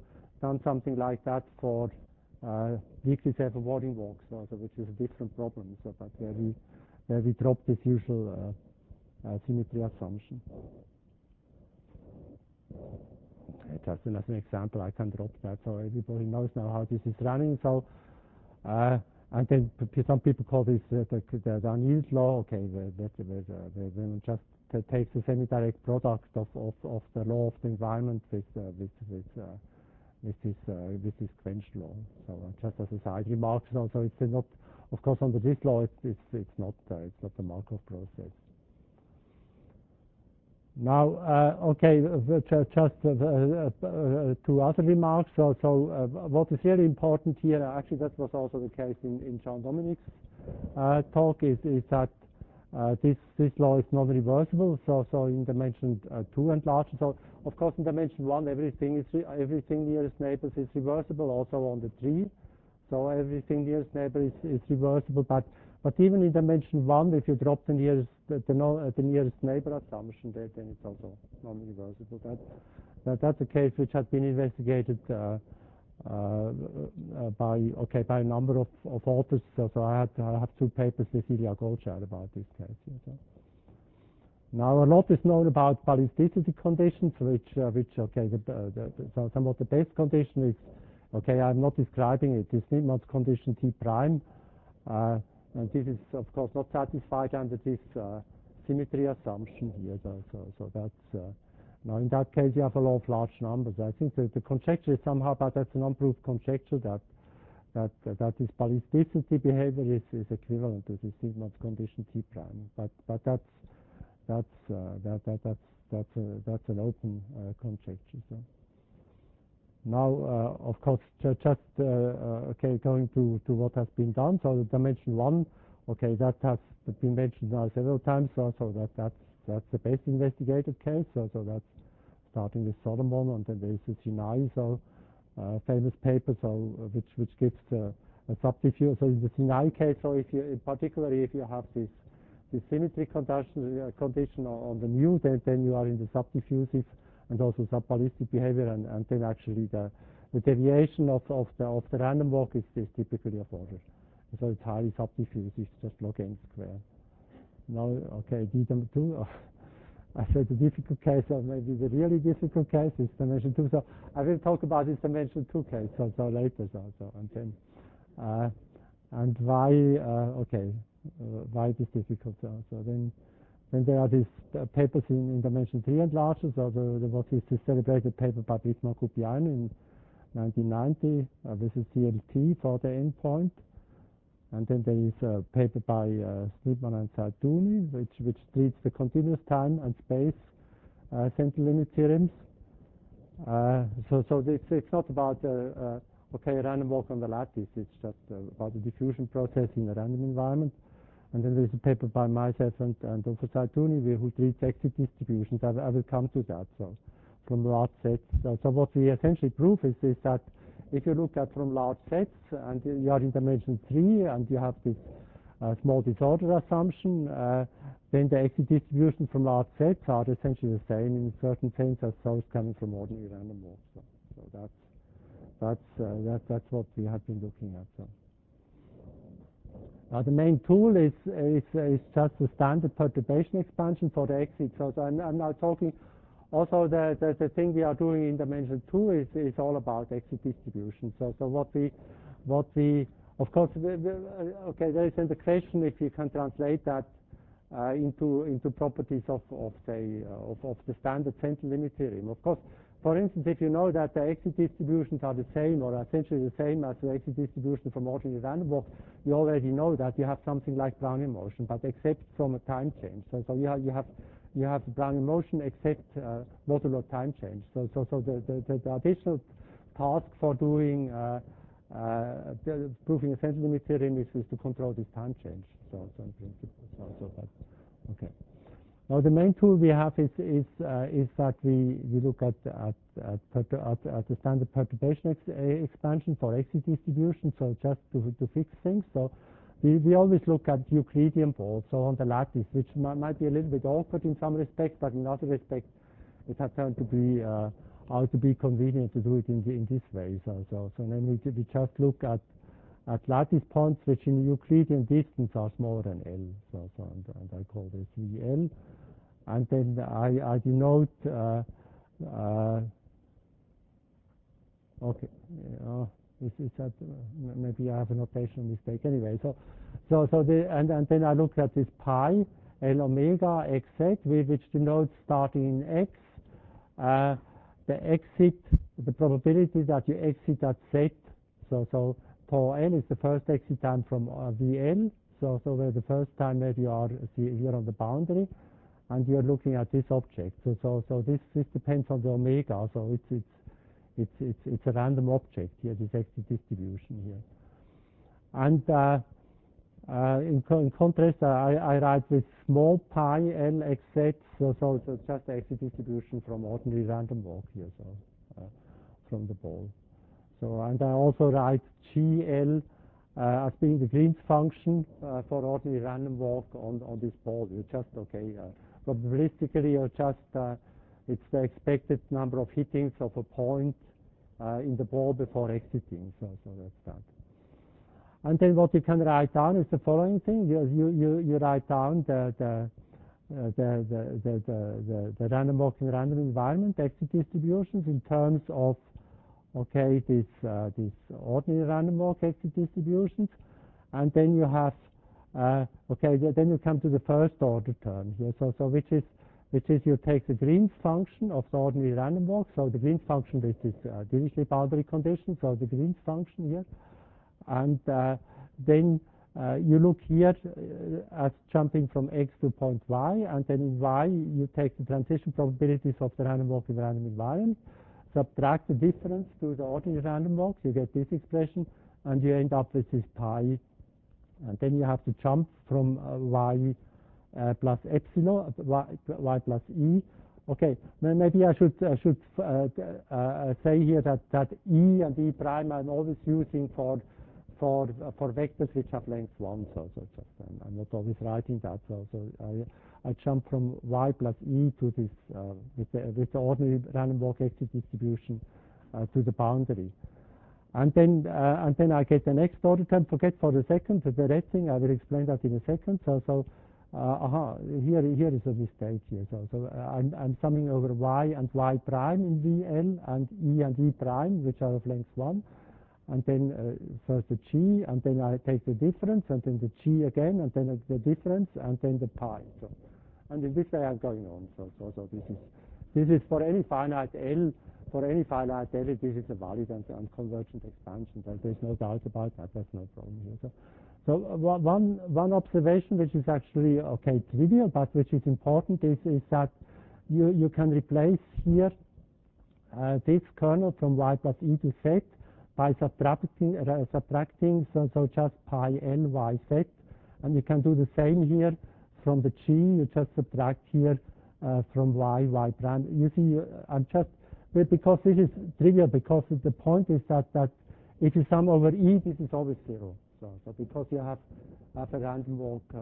done something like that for uh, weekly self-avoiding walks, also, which is a different problem. So, but where we where we drop this usual uh, uh, symmetry assumption. Just as an example, I can drop that, so everybody knows now how this is running. So, uh, and then some people call this uh, the, the, the unused law. Okay, where, where, where, where, where one just takes the semi-direct product of, of, of the law of the environment with uh, with with, uh, with this uh, with this quenched law. So uh, just as a side remark, so, so it's not, of course, under this law, it's it's, it's not uh, it's not the Markov process. Now, uh, okay, just uh, uh, uh, two other remarks. So, so uh, what is really important here, actually that was also the case in, in John Dominic's uh, talk, is, is that uh, this, this law is not reversible. So, so in dimension uh, two and larger. So, of course, in dimension one, everything is re everything nearest neighbors is reversible, also on the tree. So everything nearest neighbor is, is reversible, but But even in dimension one, if you drop the nearest the, the, no, the nearest neighbor assumption, there, then it's also non-reversible. That, that that's a case which has been investigated uh, uh, uh, by okay by a number of, of authors. So, so I had I have two papers with Ilya Golchar about this case. Here, so. Now a lot is known about ballisticity conditions, which uh, which okay the, the, the, so somewhat the best condition is okay. I'm not describing it. It's Nitman's condition T prime. Uh, And this is, of course, not satisfied under this uh, symmetry assumption here. So, so, so that's uh, now in that case you have a law of large numbers. I think that the conjecture is somehow, but that's an unproved conjecture that that uh, that this ballisticity behavior is, is equivalent to this Nitman's condition T prime. But but that's that's uh, that that that's that's a, that's an open uh, conjecture. So. Now, uh, of course, ju just uh, uh, okay, going to, to what has been done. So the dimension one, okay, that has been mentioned now several times. So, so that that's that's the best investigated case. So, so that's starting with Solomon, and then there is the Sinai, so uh, famous paper, so uh, which which gives uh, a subdiffusion. So in the Sinai case, so if you, in particularly if you have this this symmetry condition uh, condition on the mu, then then you are in the subdiffusive and also subballistic behavior, and, and then actually the, the deviation of, of the of the random walk is, is typically of order. So it's highly subdiffuse, it's just log n squared. Now, okay, D two, I said the difficult case, or maybe the really difficult case is dimension two. So I will talk about this dimension two case so, so later, so, so and then uh, and why uh, okay uh, why it is difficult. So, so then. Then there are these uh, papers in, in dimension three and larger. So the, the what is the celebrated paper by Brittmann Kupian in nineteen ninety. Uh, this is C L T for the endpoint. And then there is a paper by uh, Sneedman and Sartuni, which which treats the continuous time and space uh, central limit theorems. Uh, so so it's it's not about uh, uh, okay random walk on the lattice. It's just uh, about the diffusion process in a random environment. And then there's a paper by myself and, and Ufo Sartuni who treats exit distributions. I, I will come to that. So, from large sets. So, so what we essentially prove is, is that if you look at from large sets and you are in dimension three and you have this uh, small disorder assumption, uh, then the exit distributions from large sets are essentially the same in a certain sense as those coming from ordinary random walks. So, so that's that's uh, that, that's what we have been looking at. So. Uh, the main tool is, is, is just the standard perturbation expansion for the exit. So, so I'm, I'm now talking also the, the, the thing we are doing in dimension two is, is all about exit distribution. So, so what we, what we, of course, we, we, okay, there is then the question if you can translate that uh, into into properties of of say uh, of, of the standard central limit theorem. Of course, for instance, if you know that the exit distributions are the same or essentially the same as the exit distribution from ordinary random walk, you already know that you have something like Brownian motion, but except from a time change. So, so you have you have you have Brownian motion except uh, modular time change. So, so, so the, the, the additional task for doing uh, uh, the, proving a central limit theorem is, is to control this time change. So, so in principle, so, so that okay. Now the main tool we have is is uh, is that we we look at at at, at, at the standard perturbation ex expansion for exit distribution. So just to to fix things. So we we always look at Euclidean balls, so on the lattice, which might, might be a little bit awkward in some respects, but in other respects it has turned to be uh, out to be convenient to do it in, the, in this way. So, so, so then we, we just look at, at lattice points which in Euclidean distance are smaller than L. So, so and, and I call this V L. And then I, I denote, uh, uh, okay, uh, is, is that, uh, maybe I have a notation mistake anyway. So, so, so the, and, and then I look at this pi, L omega, xz, which denotes starting in x, uh, the exit, the probability that you exit at z. So, so for L is the first exit time from uh, V L. So, so where the first time where you are here on the boundary, and you're looking at this object. So, so, so this, this depends on the omega. So it's, it's, it's, it's, it's a random object here, this exit distribution here. And uh, uh, in, co in contrast, uh, I, I write with small pi L xz. So, so, so just the exit distribution from ordinary random walk here. So, uh, from the ball. So, and I also write G L uh, as being the Green's function uh, for ordinary random walk on, on this ball. You just, okay, uh, probabilistically, you're just, uh, it's the expected number of hittings of a point uh, in the ball before exiting. So, so that's that. And then what you can write down is the following thing. You, you, you, you write down the, the, uh, the, the, the, the, the, the random walk in random environment exit distributions in terms of, okay, this, uh, this ordinary random walk exit distributions. And then you have, uh, okay, then you come to the first order term here. So, so which is, which is you take the Green's function of the ordinary random walk. So the Green's function is this uh, Dirichlet boundary condition. So the Green's function here. And uh, then uh, you look here uh, as jumping from x to point y, and then in y you take the transition probabilities of the random walk in the random environment, subtract the difference to the ordinary random walk, you get this expression, and you end up with this pi. And then you have to jump from uh, y uh, plus epsilon, y, y plus e. Okay, maybe I should, I should uh, uh, say here that, that e and e prime I'm always using for for uh, for vectors which have length one. So, so just I'm, I'm not always writing that. So, so I, I jump from y plus e to this uh, with the with the ordinary random walk exit distribution uh, to the boundary, and then uh, and then I get the next order term. Forget for the second the red thing. I will explain that in a second. So so. Uh, aha, here, here is a mistake here. So, so uh, I'm, I'm summing over y and y prime in V L and e and e prime, which are of length one. And then uh, first the g, and then I take the difference, and then the g again, and then the difference, and then the pi. So, and in this way I'm going on. So, so, so this is this is for any finite L, for any finite L, this is a valid and, and convergent expansion. So there's no doubt about that. That's no problem here. So, So uh, one one observation which is actually okay trivial but which is important is is that you you can replace here uh, this kernel from y plus e to z by subtracting uh, subtracting so so just pi l y z, and you can do the same here from the g. You just subtract here uh, from y y prime. You see, uh, I'm just because this is trivial because the point is that that if you sum over e, this is always zero. So, so because you have, have a random walk, uh,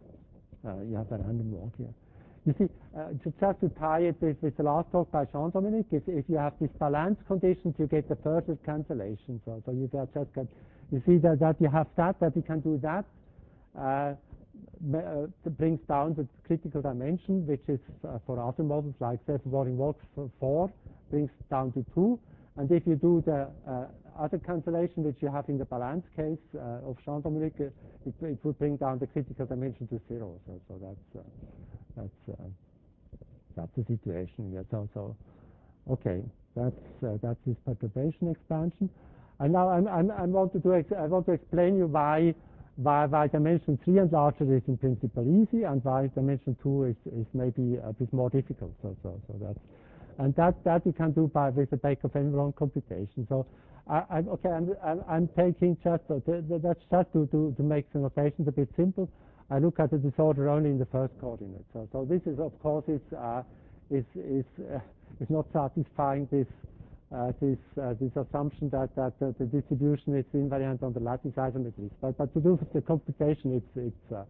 uh, you have a random walk here. You see, uh, just to tie it with, with the last talk by Jean-Dominique, if, if you have these balance conditions, you get the further cancellation. So, so you get just get, you see that, that you have that, that you can do that. Uh, uh, brings down the critical dimension, which is uh, for other models like self-revolving walks four, brings down to two. And if you do the uh, other cancellation, which you have in the balance case uh, of Jean-Dominique, uh, it, it would bring down the critical dimension to zero. So, so that's uh, that's uh, that's the situation here. So, so okay, that's uh, that's this perturbation expansion. And now I'm, I'm, I want to do ex I want to explain you why why why dimension three and larger is in principle easy, and why dimension two is is maybe a bit more difficult. So, so so that's. And that, that you can do by with the Baker-Fenelon computation. So, I, I'm, okay, I'm, I'm, I'm taking just, uh, the, the, that's just to, to, to make the notations a bit simple. I look at the disorder only in the first coordinate. So, so this is, of course, is, uh, is, is, uh, is not satisfying this, uh, this, uh, this assumption that, that uh, the distribution is invariant on the lattice isometries. But, but to do the computation, it's, it's, uh,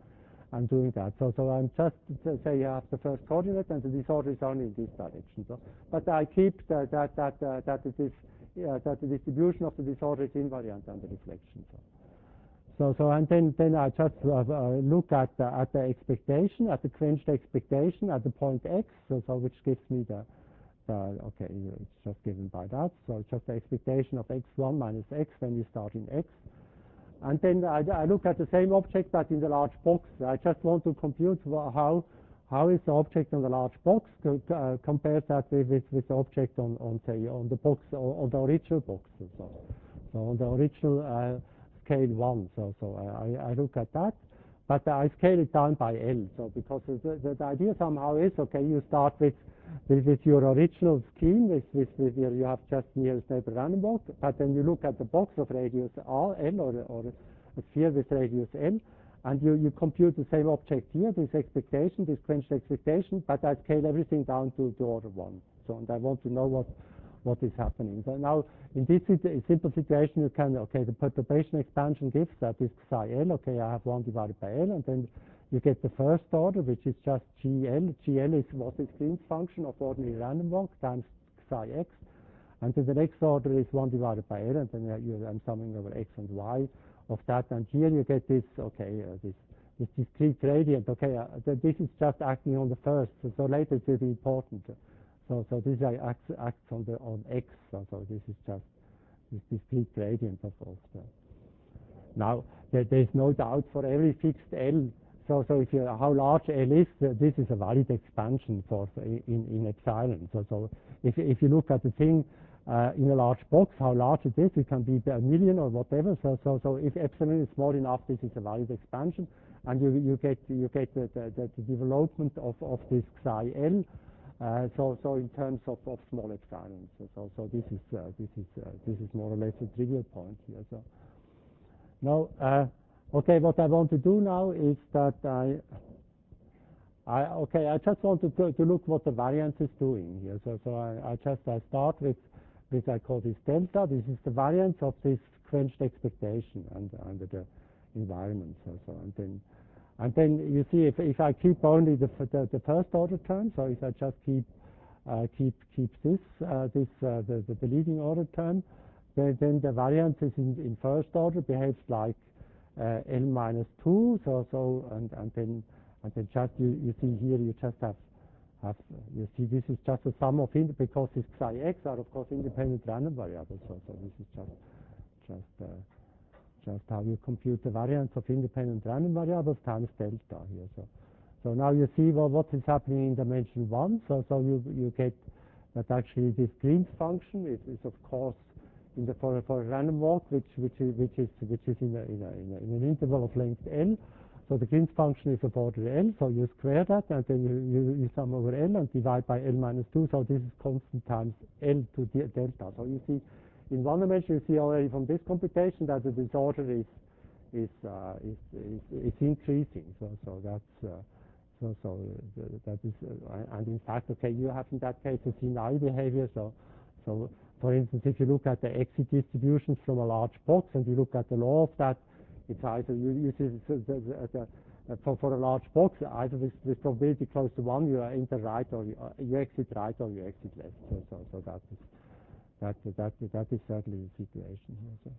I'm doing that. So, so I'm just say you have the first coordinate, and the disorder is only in this direction. So, but I keep the, that that uh, that it is uh, that the distribution of the disorder is invariant under reflection. So, so, so and then then I just uh, uh, look at the, at the expectation, at the quenched expectation at the point x. So, so which gives me the the okay, it's just given by that. So just the expectation of x one minus x when you start in x. And then I, I look at the same object but in the large box. I just want to compute how how is the object on the large box to, uh, compare that with, with, with the object on, on say on the box or on the original box. So, so on the original uh, scale one. So so I, I look at that, but I scale it down by L. So because the, the, the idea somehow is okay, you start with with, with your original scheme, with, with, with your, you have just nearest neighbor random walk, but then you look at the box of radius R, L, or, or a sphere with radius L, and you, you compute the same object here, this expectation, this quenched expectation, but I scale everything down to, to order one. So, and I want to know what, what is happening. So now, in this simple situation, you can, okay, the perturbation expansion gives that is psi L, okay, I have one divided by L, and then you get the first order, which is just G L. G L is what is Green's function of ordinary random walk times psi x. And then the next order is one divided by L, and then you, I'm summing over x and y of that. And here you get this, okay, uh, this, this discrete gradient. Okay, uh, this is just acting on the first, so, so later it will be important. So, so this uh, acts, acts on the on x. So, so this is just this discrete gradient of of the. Now there, there is no doubt for every fixed L. So, so if you, how large L is, uh, this is a valid expansion for, for in, in epsilon. So, so if, if you look at the thing uh, in a large box, how large it is, it can be a million or whatever. So, so, so if epsilon is small enough, this is a valid expansion, and you you get you get the, the, the development of, of this psi L. Uh, so, so in terms of, of small epsilon. So, so, so this is uh, this is uh, this is more or less a trivial point here. So now. Uh, Okay, what I want to do now is that I, I okay, I just want to, to look what the variance is doing here. So, so I, I just I start with, with I call this delta. This is the variance of this quenched expectation under, under the environment. So, so and then, and then you see if if I keep only the the, the first order term. So if I just keep uh, keep keep this uh, this uh, the, the the leading order term, then then the variance is in in first order behaves like Uh, L minus two, so so and and then and then just you you see here you just have have you see this is just a sum of in because this psi x are of course independent random variables, so so this is just just uh, just how you compute the variance of independent random variables times delta here. So so now you see what what is happening in dimension one. So so you you get that actually this Green's function is is of course in the for, for a random walk, which which is which is which is in a, in, a, in, a, in an interval of length L. So the Green's function is of order L. So you square that, and then you, you, you sum over L and divide by L minus two. So this is constant times L to delta. So you see, in one dimension, you see already from this computation that the disorder is is uh, is, is is increasing. So so that's. Uh, so so uh, that is, uh, and in fact, okay, you have in that case a senile behavior. So so. For instance, if you look at the exit distributions from a large box and you look at the law of that, it's either you, you see the, the, the, the, for, for a large box, either with, with probability close to one, you enter right or you, uh, you exit right or you exit left. So, so, so that is that that that is certainly the situation here. So.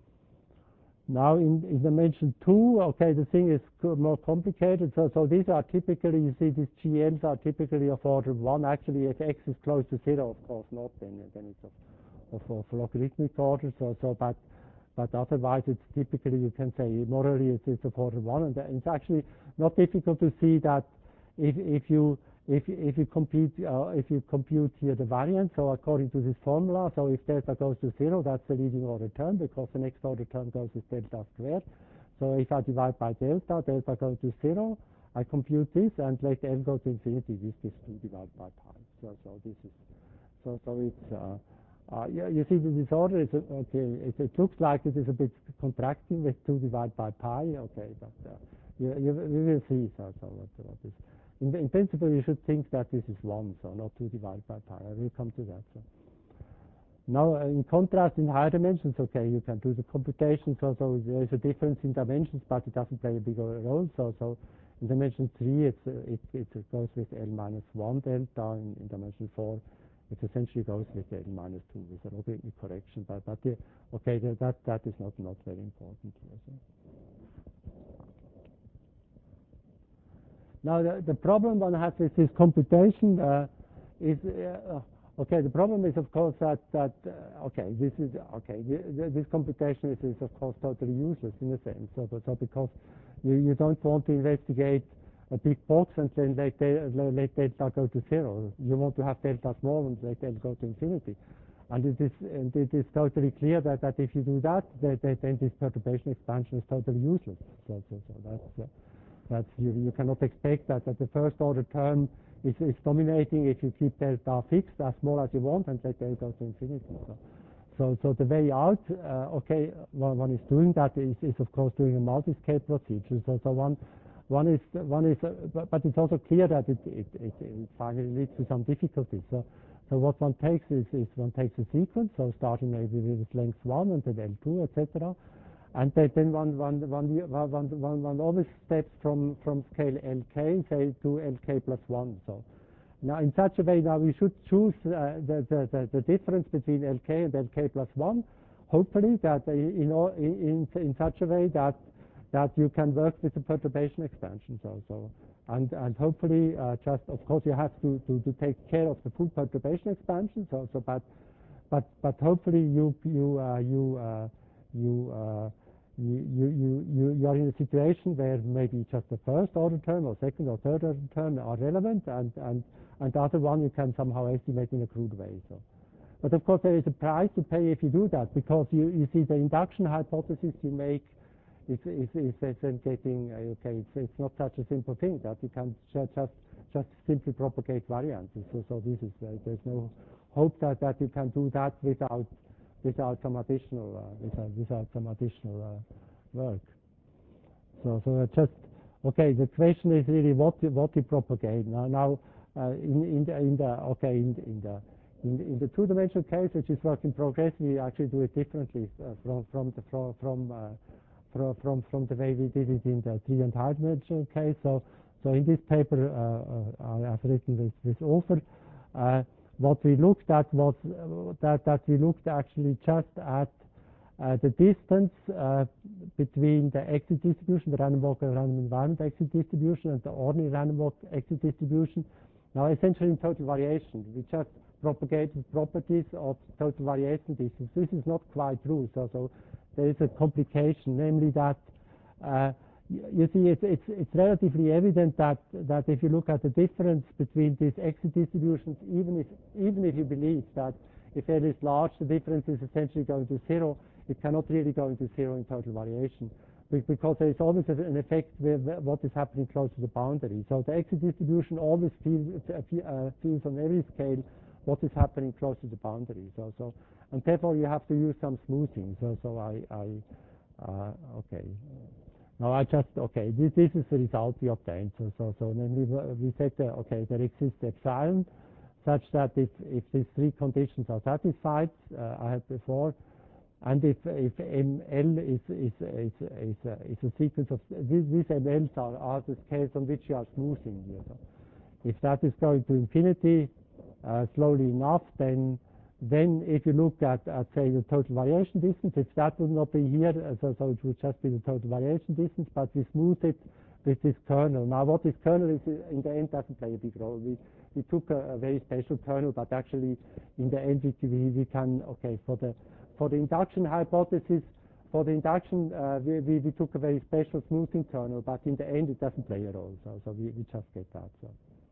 Now in, in dimension two, okay, the thing is more complicated. So, so these are typically, you see, these G Ls are typically of order one. Actually, if x is close to zero, of course not, then then it's of of, of logarithmic order. So, so but but otherwise, it's typically you can say morally it's, it's of order one, and it's actually not difficult to see that if if you if if you compute uh, if you compute here the variance, so according to this formula, so if delta goes to zero, that's the leading order term because the next order term goes with delta squared. So if I divide by delta, delta goes to zero. I compute this and let L go to infinity. This is two divided by pi. So so this is so so it's uh, uh, you, you see the disorder is okay. It, it looks like it is a bit contracting with two divided by pi. Okay, but uh, you, you we will see. So so what what is. In, in principle, you should think that this is one, so not two divided by pi. I will come to that. So. Now, uh, in contrast, in higher dimensions, okay, you can do the computation. So, so there is a difference in dimensions, but it doesn't play a bigger role. So, so In dimension three, it's, uh, it, it goes with L minus one delta. In, in dimension four, it essentially goes with L minus two with a logarithmic correction. But, but the, okay, the, that, that is not, not very important here. So. Now, the, the problem one has with this computation uh, is, uh, okay, the problem is, of course, that, that uh, okay, this is, okay, the, the, this computation is, is, of course, totally useless in a sense. So, so because you, you don't want to investigate a big box and then let, let, let delta go to zero. You want to have delta small and let delta go to infinity. And it is, and it is totally clear that, that if you do that, that, that then this perturbation expansion is totally useless. So, so, so that's, uh, that's you, you cannot expect that, that the first order term is, is dominating if you keep delta fixed as small as you want and let delta go to infinity. So, so, so the way out, uh, okay, one, one is doing that is, is of course doing a multi-scale procedure. So, so one, one is, one is, uh, but, but it's also clear that it, it, it, it finally leads to some difficulties. So, so what one takes is, is one takes a sequence, so starting maybe with length one and then L two, et cetera. And then one, one, one, one, one, one always steps from, from scale L K, say, to L K plus one. So now in such a way, now we should choose uh, the, the, the, the difference between L K and L K plus one, hopefully that uh, in, in, in such a way that, that you can work with the perturbation expansion. So, so and, and hopefully uh, just, of course, you have to, to, to take care of the full perturbation expansion. So, so but, but, but hopefully you, you, uh, you, uh, you, uh, You, you, you, you are in a situation where maybe just the first order term or second or third order term are relevant, and, and, and the other one you can somehow estimate in a crude way. So. But of course, there is a price to pay if you do that, because you, you see the induction hypothesis you make is, is, is, is then getting, uh, okay, it's, it's not such a simple thing that you can ju just, just simply propagate variances. So, so this is, uh, there's no hope that, that you can do that without without some additional uh, without, without some additional uh, work. So so just okay. The question is really what you, what you propagate now. Now uh, in in the in the okay in the, in the in the, in the two-dimensional case, which is work in progress, we actually do it differently uh, from from the from from, uh, from from from the way we did it in the three and high-dimensional case. So so in this paper uh, uh, I've written this this author. Uh, What we looked at was uh, that, that we looked actually just at uh, the distance uh, between the exit distribution, the random walk and random environment exit distribution, and the ordinary random walk exit distribution. Now, essentially in total variation, we just propagated properties of total variation distance. This is not quite true. So, so there is a complication, namely that uh, you see, it's, it's, it's relatively evident that, that if you look at the difference between these exit distributions, even if, even if you believe that if L is large, the difference is essentially going to zero, it cannot really go into zero in total variation, because there is always an effect with what is happening close to the boundary. So the exit distribution always feels, uh, feels on every scale what is happening close to the boundary. So, so, and therefore you have to use some smoothing. So, so I, I uh, okay. Now I just, okay, this, this is the result we obtained. So, so, so namely we said, uh, okay, there exists epsilon such that if, if these three conditions are satisfied, uh, I had before, and if, if M L is, is, is, is, uh, is a sequence of, these, these M Ls are, are the scales on which you are smoothing here. So if that is going to infinity uh, slowly enough, then Then if you look at, at, say, the total variation distance, if that would not be here, so, so it would just be the total variation distance, but we smooth it with this kernel. Now, what this kernel is, in the end, doesn't play a big role. We, we took a, a very special kernel, but actually, in the end, we, we can, okay, for the, for the induction hypothesis, for the induction, uh, we, we, we took a very special smoothing kernel, but in the end, it doesn't play a role. So, so we, we just get that. So.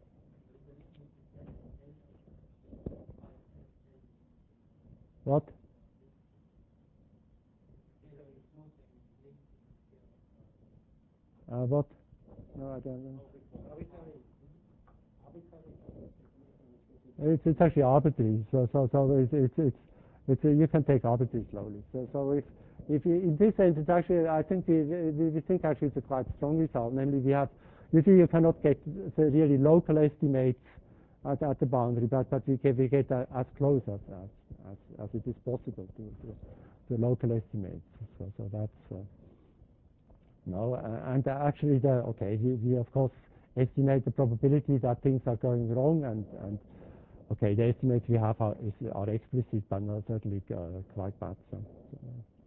What? Uh, what? No, I don't know. It's, it's actually arbitrary. So, so, so it's, it's, it's, it's uh, you can take arbitrary slowly. So, so if, if you, in this sense, it's actually, I think we, we, we think actually it's a quite strong result. Namely, we have, you see, you cannot get the really local estimates at, at the boundary, but, but we get, we get uh, as close as, as, as, as it is possible to, to, to local estimates. So, so that's, uh, No, uh, and uh, actually, the, okay, we, we of course estimate the probability that things are going wrong, and, and okay, the estimates we have are, is, are explicit, but not certainly uh, quite bad. So, so.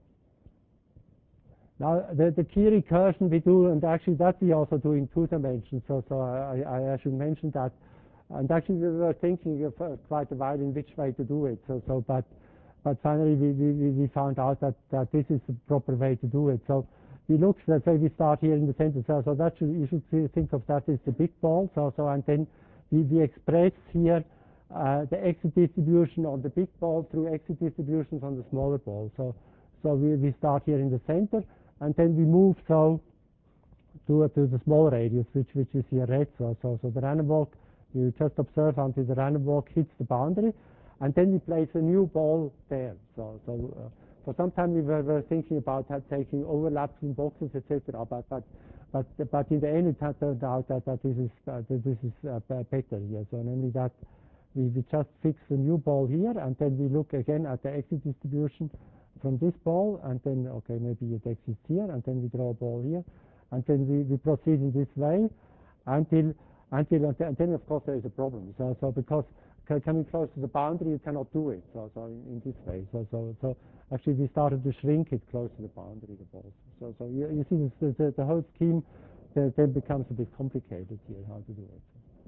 Now, the, the key recursion we do, and actually that we also do in two dimensions. So, so I, I, I should mention that, and actually we were thinking of, uh, quite a while in which way to do it. So, so but, but finally we, we, we found out that, that this is the proper way to do it. So. We look, let's say we start here in the center, so, so that should, you should think of that as the big ball. So, so and then we, we express here uh, the exit distribution on the big ball through exit distributions on the smaller ball. So, so we, we start here in the center, and then we move so to, uh, to the small radius, which which is here red. So, so, so the random walk, you just observe until the random walk hits the boundary, and then we place a new ball there. So, so. Uh, For some time we were, were thinking about taking overlapping boxes, et cetera. But but but but in the end it had turned out that, that this is uh, that this is uh, better here. So namely that we, we just fix a new ball here, and then we look again at the exit distribution from this ball, and then okay maybe it exits here, and then we draw a ball here, and then we, we proceed in this way until until and then of course there is a problem. So so because coming close to the boundary you cannot do it. So so in, in this way. So so so. Actually, we started to shrink it close to the boundary, the balls. So, so you, you see, this, the, the whole scheme then, then becomes a bit complicated here, how to do it.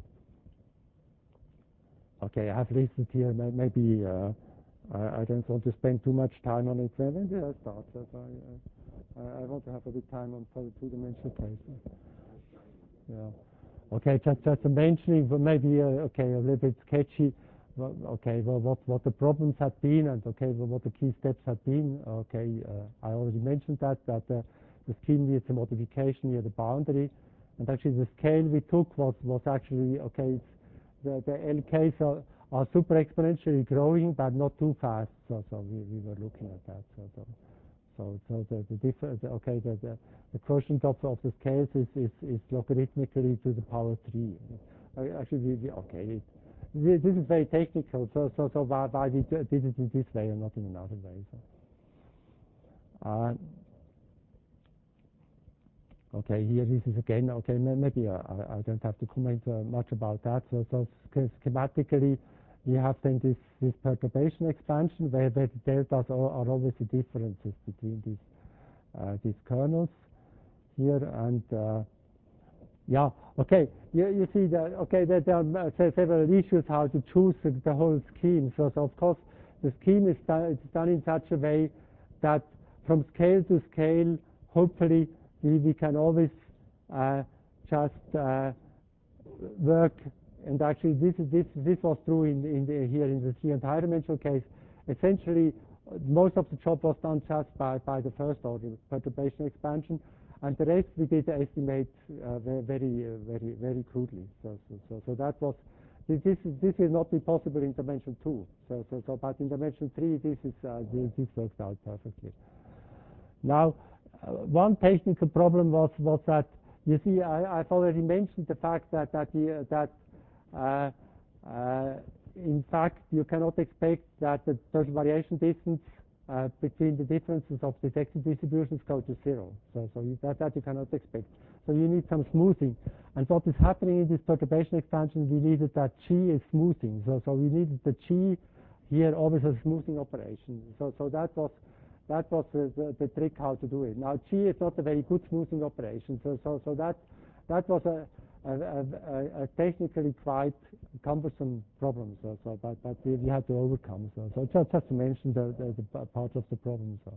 Okay, I have listed here, maybe uh, I, I don't want to spend too much time on it. When did I start? So I, uh, I want to have a bit time on for the two-dimensional case. Yeah. Okay, just, just mentioning, maybe, uh, okay, a little bit sketchy. Well, okay, well, what, what the problems had been, and okay, well, what the key steps had been. Okay, uh, I already mentioned that, that uh, the scheme needs a modification near the boundary, and actually the scale we took was, was actually, okay, it's the, the L Ks are, are super exponentially growing, but not too fast, so, so we, we were looking at that. So, so, so, so the, the difference, okay, the, the, the quotient of, of the scales is, is, is logarithmically to the power three. Uh, actually, we, we, okay, it, this is very technical, so so so why, why we did it in this way and not in another way. So. Uh, okay, here this is again. Okay, maybe uh, I, I don't have to comment uh, much about that. So, so schematically, we have then this this perturbation expansion where, where the deltas are, are always the differences between these uh, these kernels here and. Uh, Yeah, okay, you, you see that, okay, there, there are uh, several issues how to choose the, the whole scheme. So, so, of course, the scheme is done, it's done in such a way that from scale to scale, hopefully, we, we can always uh, just uh, work, and actually this, is, this, this was true in, in the, here in the three and higher dimensional case. Essentially, most of the job was done just by, by the first order perturbation expansion. And the rest we did estimate uh, very, uh, very, very crudely. So, so, so, so that was this. Is, this will not be possible in dimension two. So, so, so, but in dimension three, this is uh, this, this works out perfectly. Now, uh, one technical problem was was that you see I, I've already mentioned the fact that that the, that uh, uh, in fact you cannot expect that the total variation distance Uh, between the differences of these exit distributions go to zero. So, so you, that, that you cannot expect. So you need some smoothing. And what is happening in this perturbation expansion, we needed that G is smoothing. So, so we needed the G here always a smoothing operation. So, so that was that was the, the, the trick how to do it. Now G is not a very good smoothing operation. So, so, so that that was a A, a, a technically quite cumbersome problem, so, so but, but we, we had to overcome. So, so just, just to mention the, the, the part of the problem. So.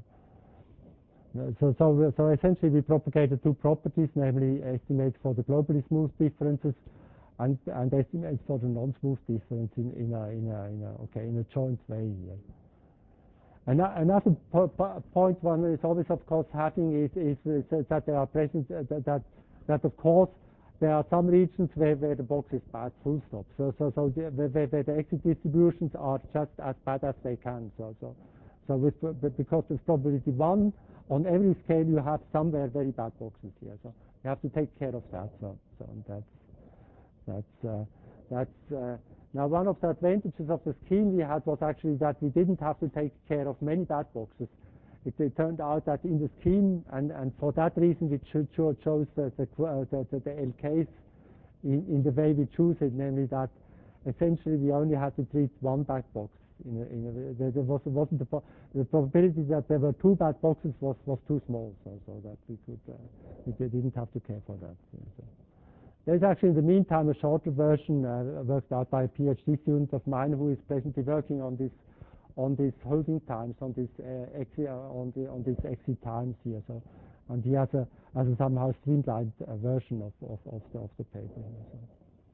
So, so, so essentially we propagated two properties, namely estimates for the globally smooth differences and, and estimates for the non-smooth difference in, in, a, in, a, in, a, okay, in a joint way here. And another po po point one is always, of course, having is, is, is that there are present, uh, that, that, that of course, there are some regions where, where the box is bad, full stop. So, so, so the, where, where the exit distributions are just as bad as they can. So, so, so with, because with probability one, on every scale you have somewhere very bad boxes here. So you have to take care of that. So, so that's that's uh, that's uh, now one of the advantages of the scheme we had was actually that we didn't have to take care of many bad boxes. it, it turned out that in the scheme, and, and for that reason we cho cho chose the, the, uh, the, the, the L case in, in the way we choose it, namely that essentially we only had to treat one back box. In a, in a, there, there was, wasn't the, the probability that there were two bad boxes was, was too small, so, so that we could uh, we didn't have to care for that. Yeah, so. There's actually in the meantime a shorter version uh, worked out by a PhD student of mine who is presently working on this on these holding times, on this uh, exit, uh, on the on these exit times here. So, and he has a has a somehow streamlined uh, version of of of the, of the paper. Here, so.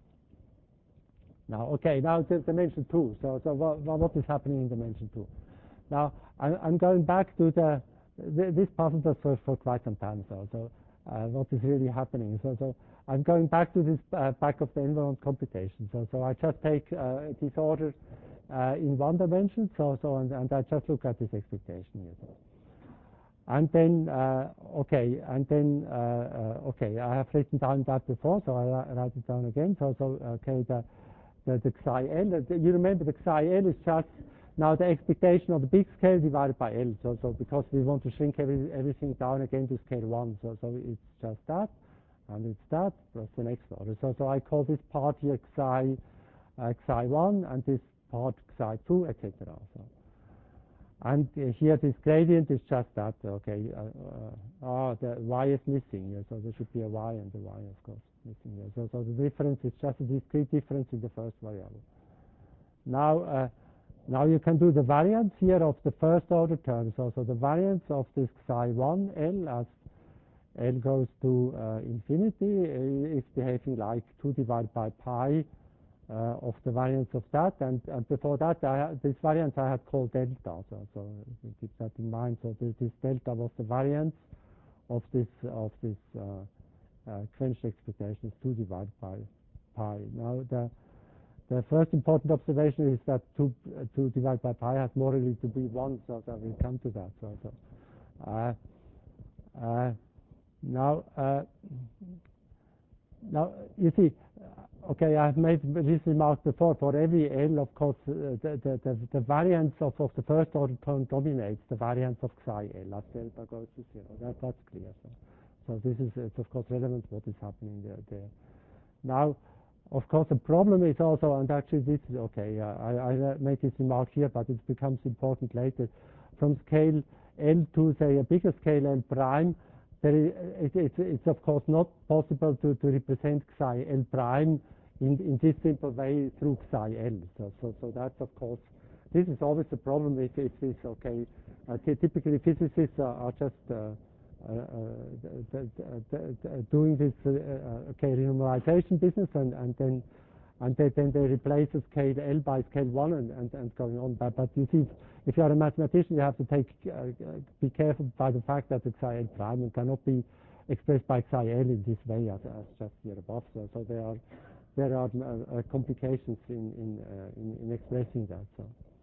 Now, okay, now to dimension two. So, so what, what is happening in dimension two? Now, I, I'm going back to the, the this puzzled us for, for quite some time. So, so uh, what is really happening? So, so I'm going back to this uh, back of the envelope computation. So, so I just take uh, this order uh, in one dimension. So, so and, and I just look at this expectation here. So. And then, uh, okay, and then, uh, uh, okay, I have written down that before, so I write it down again. So, so okay, the The, the psi L, the, you remember the psi L is just now the expectation of the big scale divided by L. So, so because we want to shrink every, everything down again to scale one, so so it's just that, and it's that plus the next order. So so I call this part here psi uh, psi one, and this part psi two, et cetera. So, and uh, here this gradient is just that. Okay, uh, uh, ah, the y is missing here, so there should be a y and a y, of course. Missing there. So, so the difference is just a discrete difference in the first variable. Now, uh, now you can do the variance here of the first order term. So, so the variance of this psi one L as L goes to uh, infinity uh, is behaving like two divided by pi uh, of the variance of that. And, and before that, I, this variance I had called delta. So, so keep that in mind. So this, this delta was the variance of this of this. Uh, Uh, quenched expectation is two divided by pi. Now, the the first important observation is that two uh, two divided by pi has morally to be one, so that we'll come to that. So, so uh, uh, now, uh, now you see, uh, okay, I've made this remark before. For every L, of course, uh, the, the the the variance of of the first order term dominates the variance of psi L as delta goes to zero. That that's clear. So. So this is, it's of course relevant what is happening there. there. Now, of course, the problem is also, and actually this is okay, uh, I, I made this remark here, but it becomes important later. From scale L to, say, a bigger scale L prime, there is, it, it, it's of course not possible to, to represent psi L prime in, in this simple way through psi L. So, so, so that's, of course, this is always the problem if, if this, okay, uh, typically physicists are, are just uh, Uh, uh, doing this uh, uh, okay renormalization business, and and then and they, then they replace the scale L by scale one and, and and going on. But but you see, if you are a mathematician, you have to take uh, be careful by the fact that the psi L prime cannot be expressed by psi L in this way as, as just here above. So so there are there are uh, uh, complications in in, uh, in in expressing that. So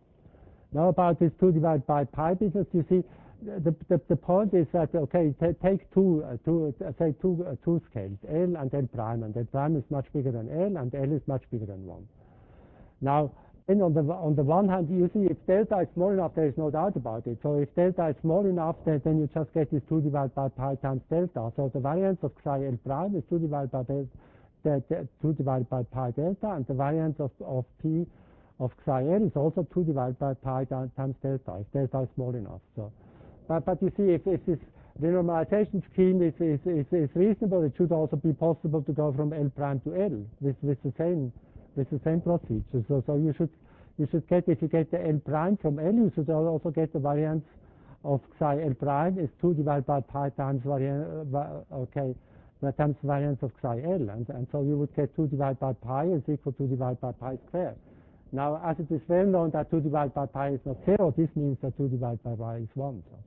now about this two divided by pi business, you see. The, the, the point is that, okay, take two, uh, two uh, say two, uh, two scales, L and L prime, and L prime is much bigger than L, and L is much bigger than one. Now, then on the, on the one hand, you see, if delta is small enough, there is no doubt about it. So if delta is small enough, then, then you just get this two divided by pi times delta. So the variance of psi L prime is two divided by delta, the, the, two divided by pi delta, and the variance of, of P of psi L is also two divided by pi times delta, if delta is small enough. So. But, but you see, if, if this renormalization scheme is, is, is, is reasonable, it should also be possible to go from L prime to L with, with the same with the same procedure. So, so you should you should get, if you get the L prime from L, you should also get the variance of psi L prime is two divided by pi times variance uh, okay times variance of psi L, and and so you would get two divided by pi is equal to two divided by pi squared. Now, as it is well known that two divided by pi is not zero, this means that two divided by pi is one. So.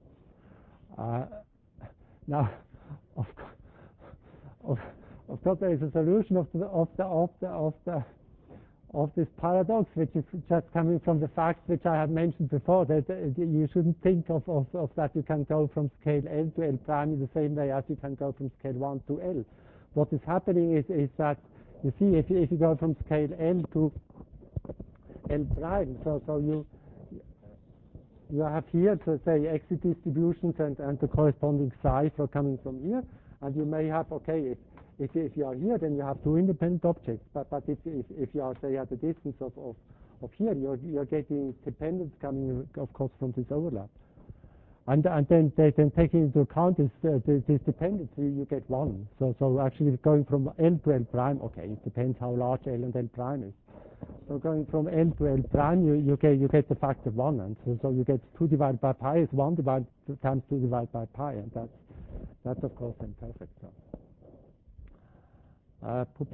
Uh, now, of course, of, of course, there is a solution of the of the of the of the of this paradox, which is just coming from the fact which I have mentioned before, that uh, you shouldn't think of, of of that you can go from scale L to L prime in the same way as you can go from scale one to L. What is happening is is that you see, if you, if you go from scale L to L prime, so so you you have here, so say, exit distributions and, and the corresponding psi flow coming from here. And you may have, okay, if, if, if you are here, then you have two independent objects. But, but if, if, if you are, say, at the distance of, of, of here, you're, you're getting dependence coming, of course, from this overlap. And, and then, they, then taking into account this, uh, this, this dependency, you get one. So, so actually going from L to L prime, okay, it depends how large L and L prime is. So going from L to L prime, you, you get you get the factor one, and so, so you get two divided by pi is one divided times two divided by pi, and that's that's of course then perfect. So, uh, oops.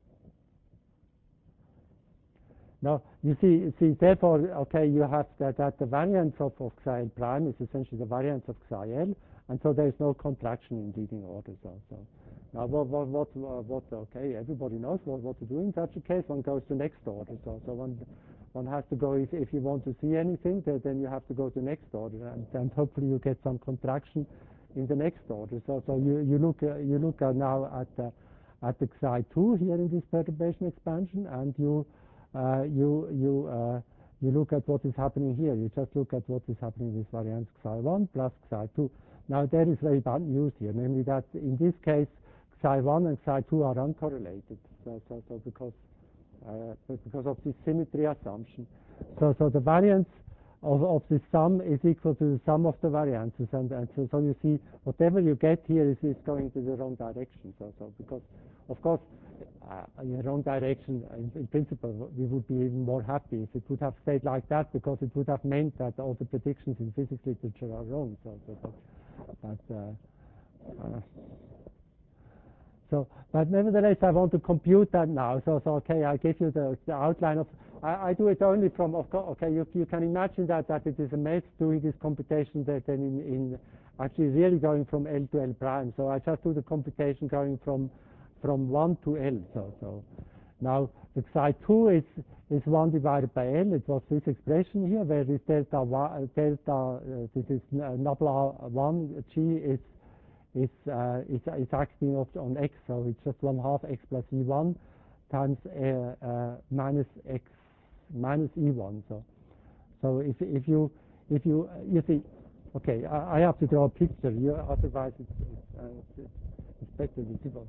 Now you see, see therefore, okay, you have that, that the variance of, of psi L prime is essentially the variance of psi L, and so there is no contraction in leading order. So, so now what what what, uh, what okay, everybody knows what, what to do in such a case. One goes to next order. So so one one has to go, if if you want to see anything, then, then you have to go to next order, and, and hopefully you get some contraction in the next order. So so you you look uh, you look uh, now at the at the psi two here in this perturbation expansion, and you uh, you you uh, you look at what is happening here. You just look at what is happening with variance psi one plus psi two. Now there is very bad news here, namely that in this case psi one and psi two are uncorrelated. So so, so because uh, because of this symmetry assumption. So so the variance of, of the sum is equal to the sum of the variances, and, and so, so you see whatever you get here is, is going to the wrong direction. So so because of course uh, in the wrong direction in, in principle we would be even more happy if it would have stayed like that, because it would have meant that all the predictions in physics literature are wrong. So, so but, but uh, uh, So, but nevertheless, I want to compute that now. So, so okay, I give you the, the outline of. I, I do it only from. Of course, okay, you, you can imagine that that it is a mess doing this computation that then in, in actually really going from L to L prime. So I just do the computation going from from one to L. So, so now the psi two is is one divided by L. It was this expression here where this delta one, delta uh, this is nabla one G is. It's, uh, it's, it's acting on x, so it's just one half x plus e one times uh, uh, minus x minus e one. So, so if if you if you uh, you see, okay, I, I have to draw a picture here, otherwise it's, it's, uh, it's better visible.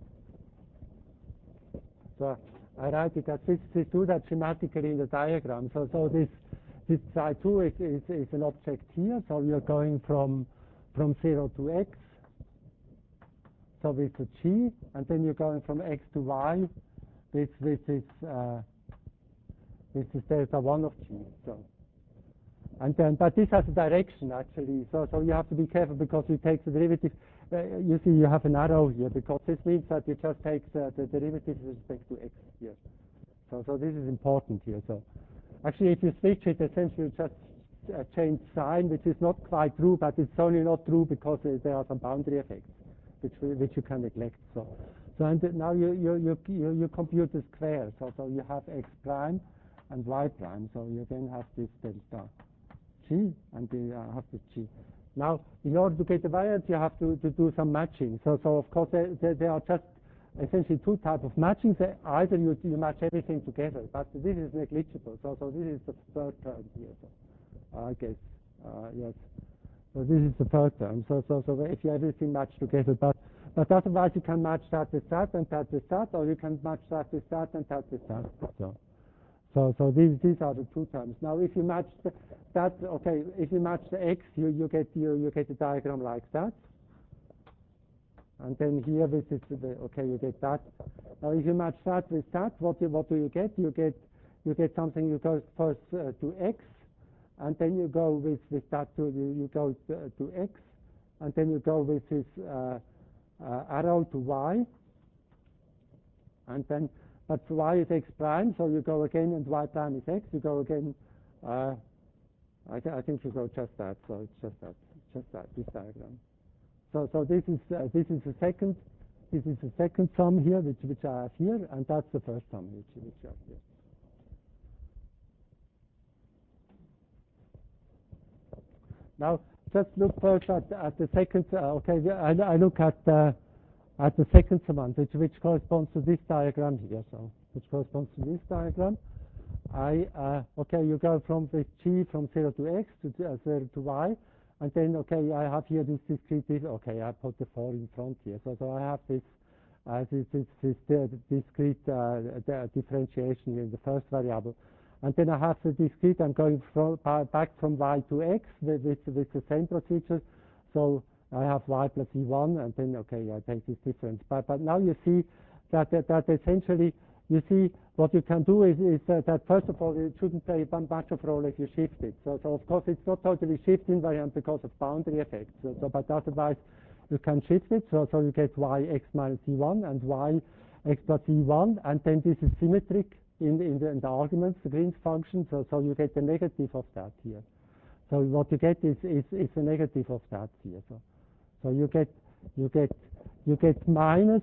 So I write it as physicists do that schematically in the diagram. So so this this psi two is, is is an object here. So we are going from from zero to x. So with the g, and then you're going from x to y, with with this uh, with this delta one of g. So, and then, but this has a direction actually. So so you have to be careful because you take the derivative. Uh, you see, you have an arrow here because this means that you just take the, the derivative with respect to x here. So so this is important here. So actually, if you switch it, essentially you just uh, change sign, which is not quite true, but it's only not true because uh, there are some boundary effects. Which, which you can neglect. So, so and now you you you you, you compute the square. So so you have x prime and y prime. So you then have this delta g, and you uh, have this g. Now, in order to get the variance, you have to, to do some matching. So so of course there, there, there are just essentially two types of matching. So either you you match everything together, but this is negligible. So so this is the third term here. So I guess uh, yes. So this is the third term. So, so, so if you everything match together, but but otherwise you can match that with that and that with that, or you can match that with that and that with that. So, so, so these these are the two terms. Now, if you match the, that, okay, if you match the x, you you get you you get a diagram like that, and then here this is the okay, you get that. Now, if you match that with that, what you what do you get? You get you get something. You go first uh, to x. And then you go with, with that to you, you go to, to x, and then you go with this uh, uh, arrow to y, and then but y is x prime, so you go again, and y prime is x. You go again. Uh, I, th I think you go just that. So it's just that, just that this diagram. So so this is uh, this is the second this is the second sum here, which which I have here, and that's the first sum which which I have here. Now, just look first at, at the second. Uh, okay, I, I look at uh, at the second one, which which corresponds to this diagram here. So, which corresponds to this diagram, I, uh, okay, you go from this g from zero to x to uh, zero to y, and then, okay, I have here this discrete, okay, I put the four in front here. So, so I have this, uh, this, this, this, this discrete uh, the differentiation in the first variable. And then I have the discrete, I'm going from, uh, back from y to x with, with, with the same procedure. So I have y plus e one, and then, okay, I take this difference. But, but now you see that, that, that essentially, you see, what you can do is, is uh, that, first of all, it shouldn't play much of a role if you shift it. So, so of course, it's not totally shift invariant because of boundary effects. So, so, but otherwise, you can shift it. So, so you get y x minus e one and y x plus e one, and then this is symmetric in, in, the, in the arguments, the Green's function. So, so you get the negative of that here. So what you get is, is, is the negative of that here. So, so you get, you get, you get minus.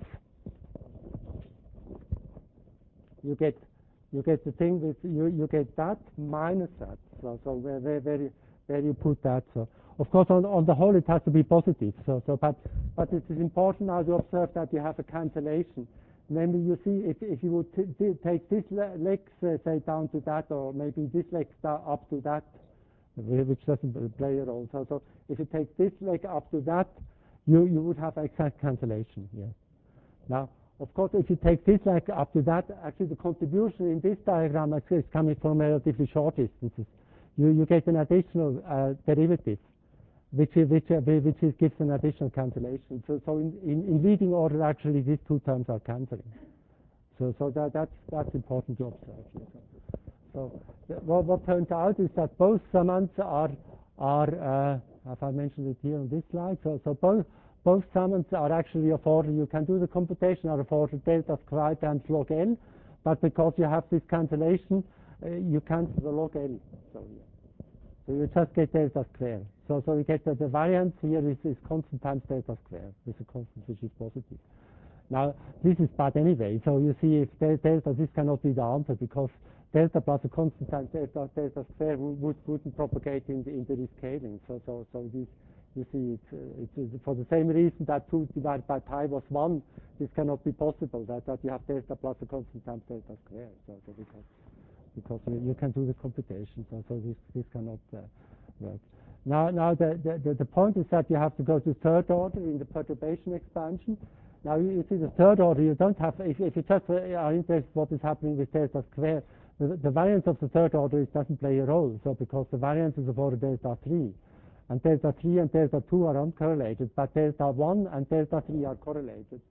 You get, you get the thing with you. You get that minus that. So, so where, where, where, you, where you put that. So, of course, on on the whole, it has to be positive. So, so, but, but it is important now to observe that you have a cancellation. Namely, you see, if if you would t take this le leg, uh, say, down to that, or maybe this leg up to that, which doesn't play a role. So, so if you take this leg up to that, you you would have exact cancellation. Yes. Now. Of course, if you take this leg up to that, actually the contribution in this diagram is coming from relatively short distances. You, you get an additional uh, derivative, which, which, uh, which is, gives an additional cancellation. So, so in, in, in leading order, actually, these two terms are cancelling. So, so that, that's, that's important to observe here. So, so what, what turns out is that both summands are, are uh, have I mentioned it here on this slide? So, so both Both summands are actually of order, you can do the computation are of order delta square times log L, but because you have this cancellation, uh, you cancel the log L. So, yeah. so you just get delta square. So, so you get that the variance here is, is constant times delta square, with a constant which is positive. Now, this is bad anyway, so you see if delta, this cannot be the answer, because delta plus a constant times delta, delta square would, wouldn't propagate in the, in the rescaling. So, so, so this, you see, it's, uh, it's uh, for the same reason that two divided by pi was one, this cannot be possible, that, that you have delta plus a constant times delta square. So, so because because you, you can do the computation, so, so this, this cannot uh, work. Now, now the, the, the point is that you have to go to third order in the perturbation expansion. Now, you, you see the third order, you don't have, if, if you just uh, are interested in what is happening with delta square, the, the variance of the third order is, doesn't play a role, so because the variance is of order delta three. And delta three and delta two are uncorrelated, but delta one and delta three are correlated.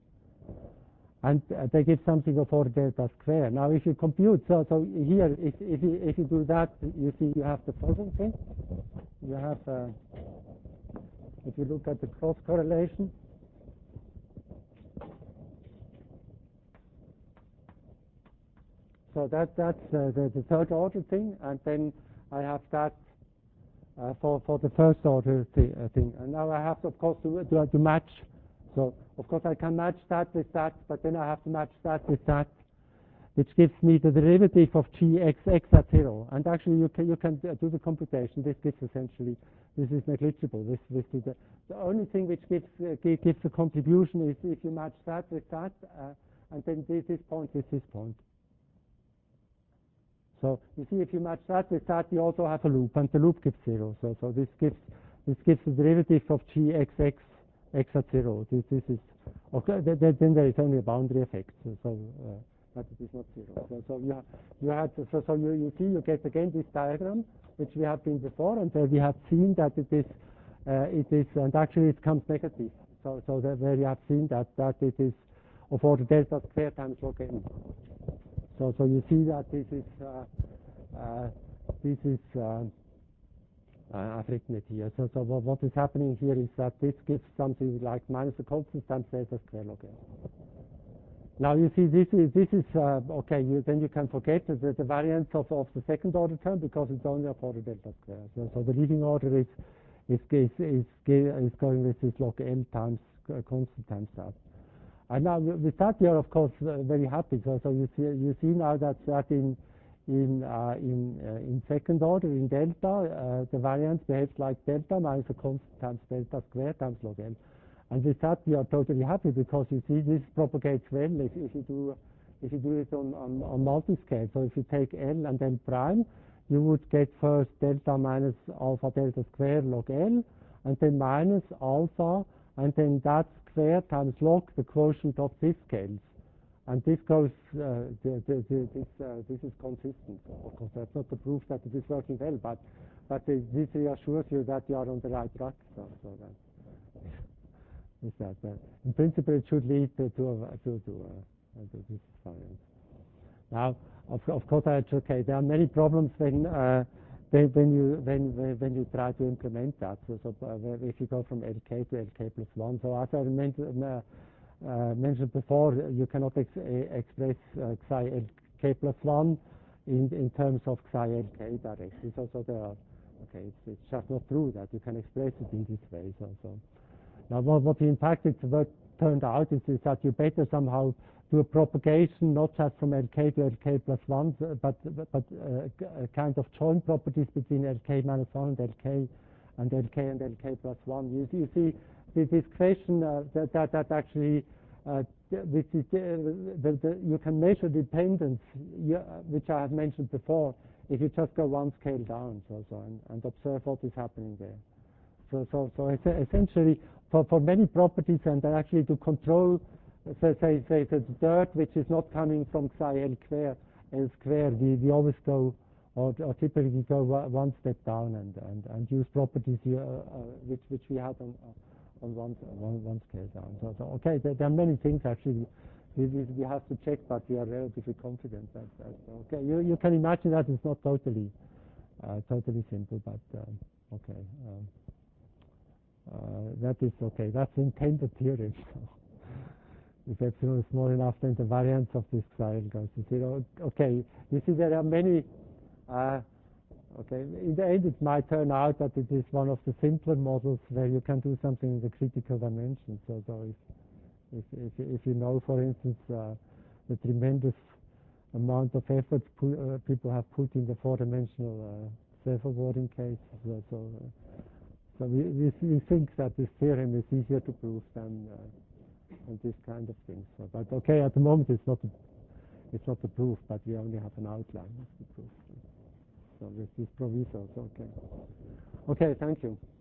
And uh, they give something of order delta square. Now, if you compute, so, so here, if, if, you, if you do that, you see you have the following thing. You have, uh, if you look at the cross correlation, so that, that's uh, the, the third order thing, and then I have that Uh, for, for the first order th uh, thing. And now I have, to, of course, to, to, to match. So, of course, I can match that with that, but then I have to match that with that, which gives me the derivative of gxx at zero. And actually, you can, you can do the computation. This gives essentially, this is negligible. This, this is the, the only thing which gives, uh, gives a contribution is if you match that with that, uh, and then this, this point with this point. So you see, if you match that with that, you also have a loop, and the loop gives zero. So, so this gives this gives the derivative of gxx x at zero. This, this is okay. Th th then there is only a boundary effect. So, so uh, but it is not zero. So, so you have, you had so, so you, you see you get again this diagram which we have been before, and uh, we have seen that it is uh, it is, and actually it comes negative. So, so that where you have seen that that it is of order delta square times log n. So, so you see that this is uh, uh, this is uh, uh, I've written it here. So, so what, what is happening here is that this gives something like minus a constant times delta square log n. Now you see this is this is uh, okay. You, then you can forget the, the variance of, of the second order term because it's only of order delta square. So, so the leading order is is is is, is going with this log n times uh, constant times that. And now with that we are of course uh, very happy. So, so you see you see now that that in in uh, in uh, in second order in delta uh, the variance behaves like delta minus a constant times delta square times log n. And with that we are totally happy because you see this propagates well if, if you do if you do it on, on, on multi-scale. So if you take L and L prime, you would get first delta minus alpha delta square log L, and then minus alpha, and then that square times log the quotient of these scales. And this goes, uh, the, the, the, this, uh, this is consistent. Of course, that's not the proof that it is working well, but, but uh, this reassures you that you are on the right track. So, so that is that. Uh, in principle, it should lead to, to, uh, to, to, uh, to this variance. Now, of, of course, I, okay, there are many problems when, uh, when, when, you, when, when you try to implement that. So, so uh, if you go from L K to L K plus one. So as I mentioned, uh, Uh, mentioned before, you cannot ex express uh, psi L K plus one in, in terms of psi L K directly. So, so there are, okay, it's, it's just not true that you can express it in this way. So, so. Now, what, what in practice what turned out is, is that you better somehow do a propagation, not just from L K to L K plus one, but, but uh, a kind of joint properties between L K minus one and L K, and L K and L K plus one. You, you see, this question uh, that, that, that actually, uh, this is, uh, the, the, you can measure dependence, you, uh, which I have mentioned before, if you just go one scale down, so, so and, and observe what is happening there. So, so, so essentially, for, for many properties, and actually to control, say, say, say the dirt which is not coming from psi L square, L square, we, we always go, or, or typically go one step down and, and, and use properties uh, uh, which, which we had on, uh, on one, one, one scale down. So, so okay, there, there are many things actually we, we, we have to check, but we are relatively confident that, that okay, you, you can imagine that it's not totally, uh, totally simple, but um, okay. Um, uh, that is okay, that's intended theorem. So if epsilon is small enough, then the variance of this psi goes to zero. Okay, you see there are many, uh, okay, in the end it might turn out that it is one of the simpler models where you can do something in the critical dimension. So, so if, if, if, if you know, for instance, uh, the tremendous amount of effort uh, people have put in the four-dimensional uh, self-awarding case, so, so, uh, so we, we, we think that this theorem is easier to prove than, uh, than this kind of thing. So, but okay, at the moment it's not a, it's not a proof, but we only have an outline of the proof. So with these provisos, okay. Okay, thank you.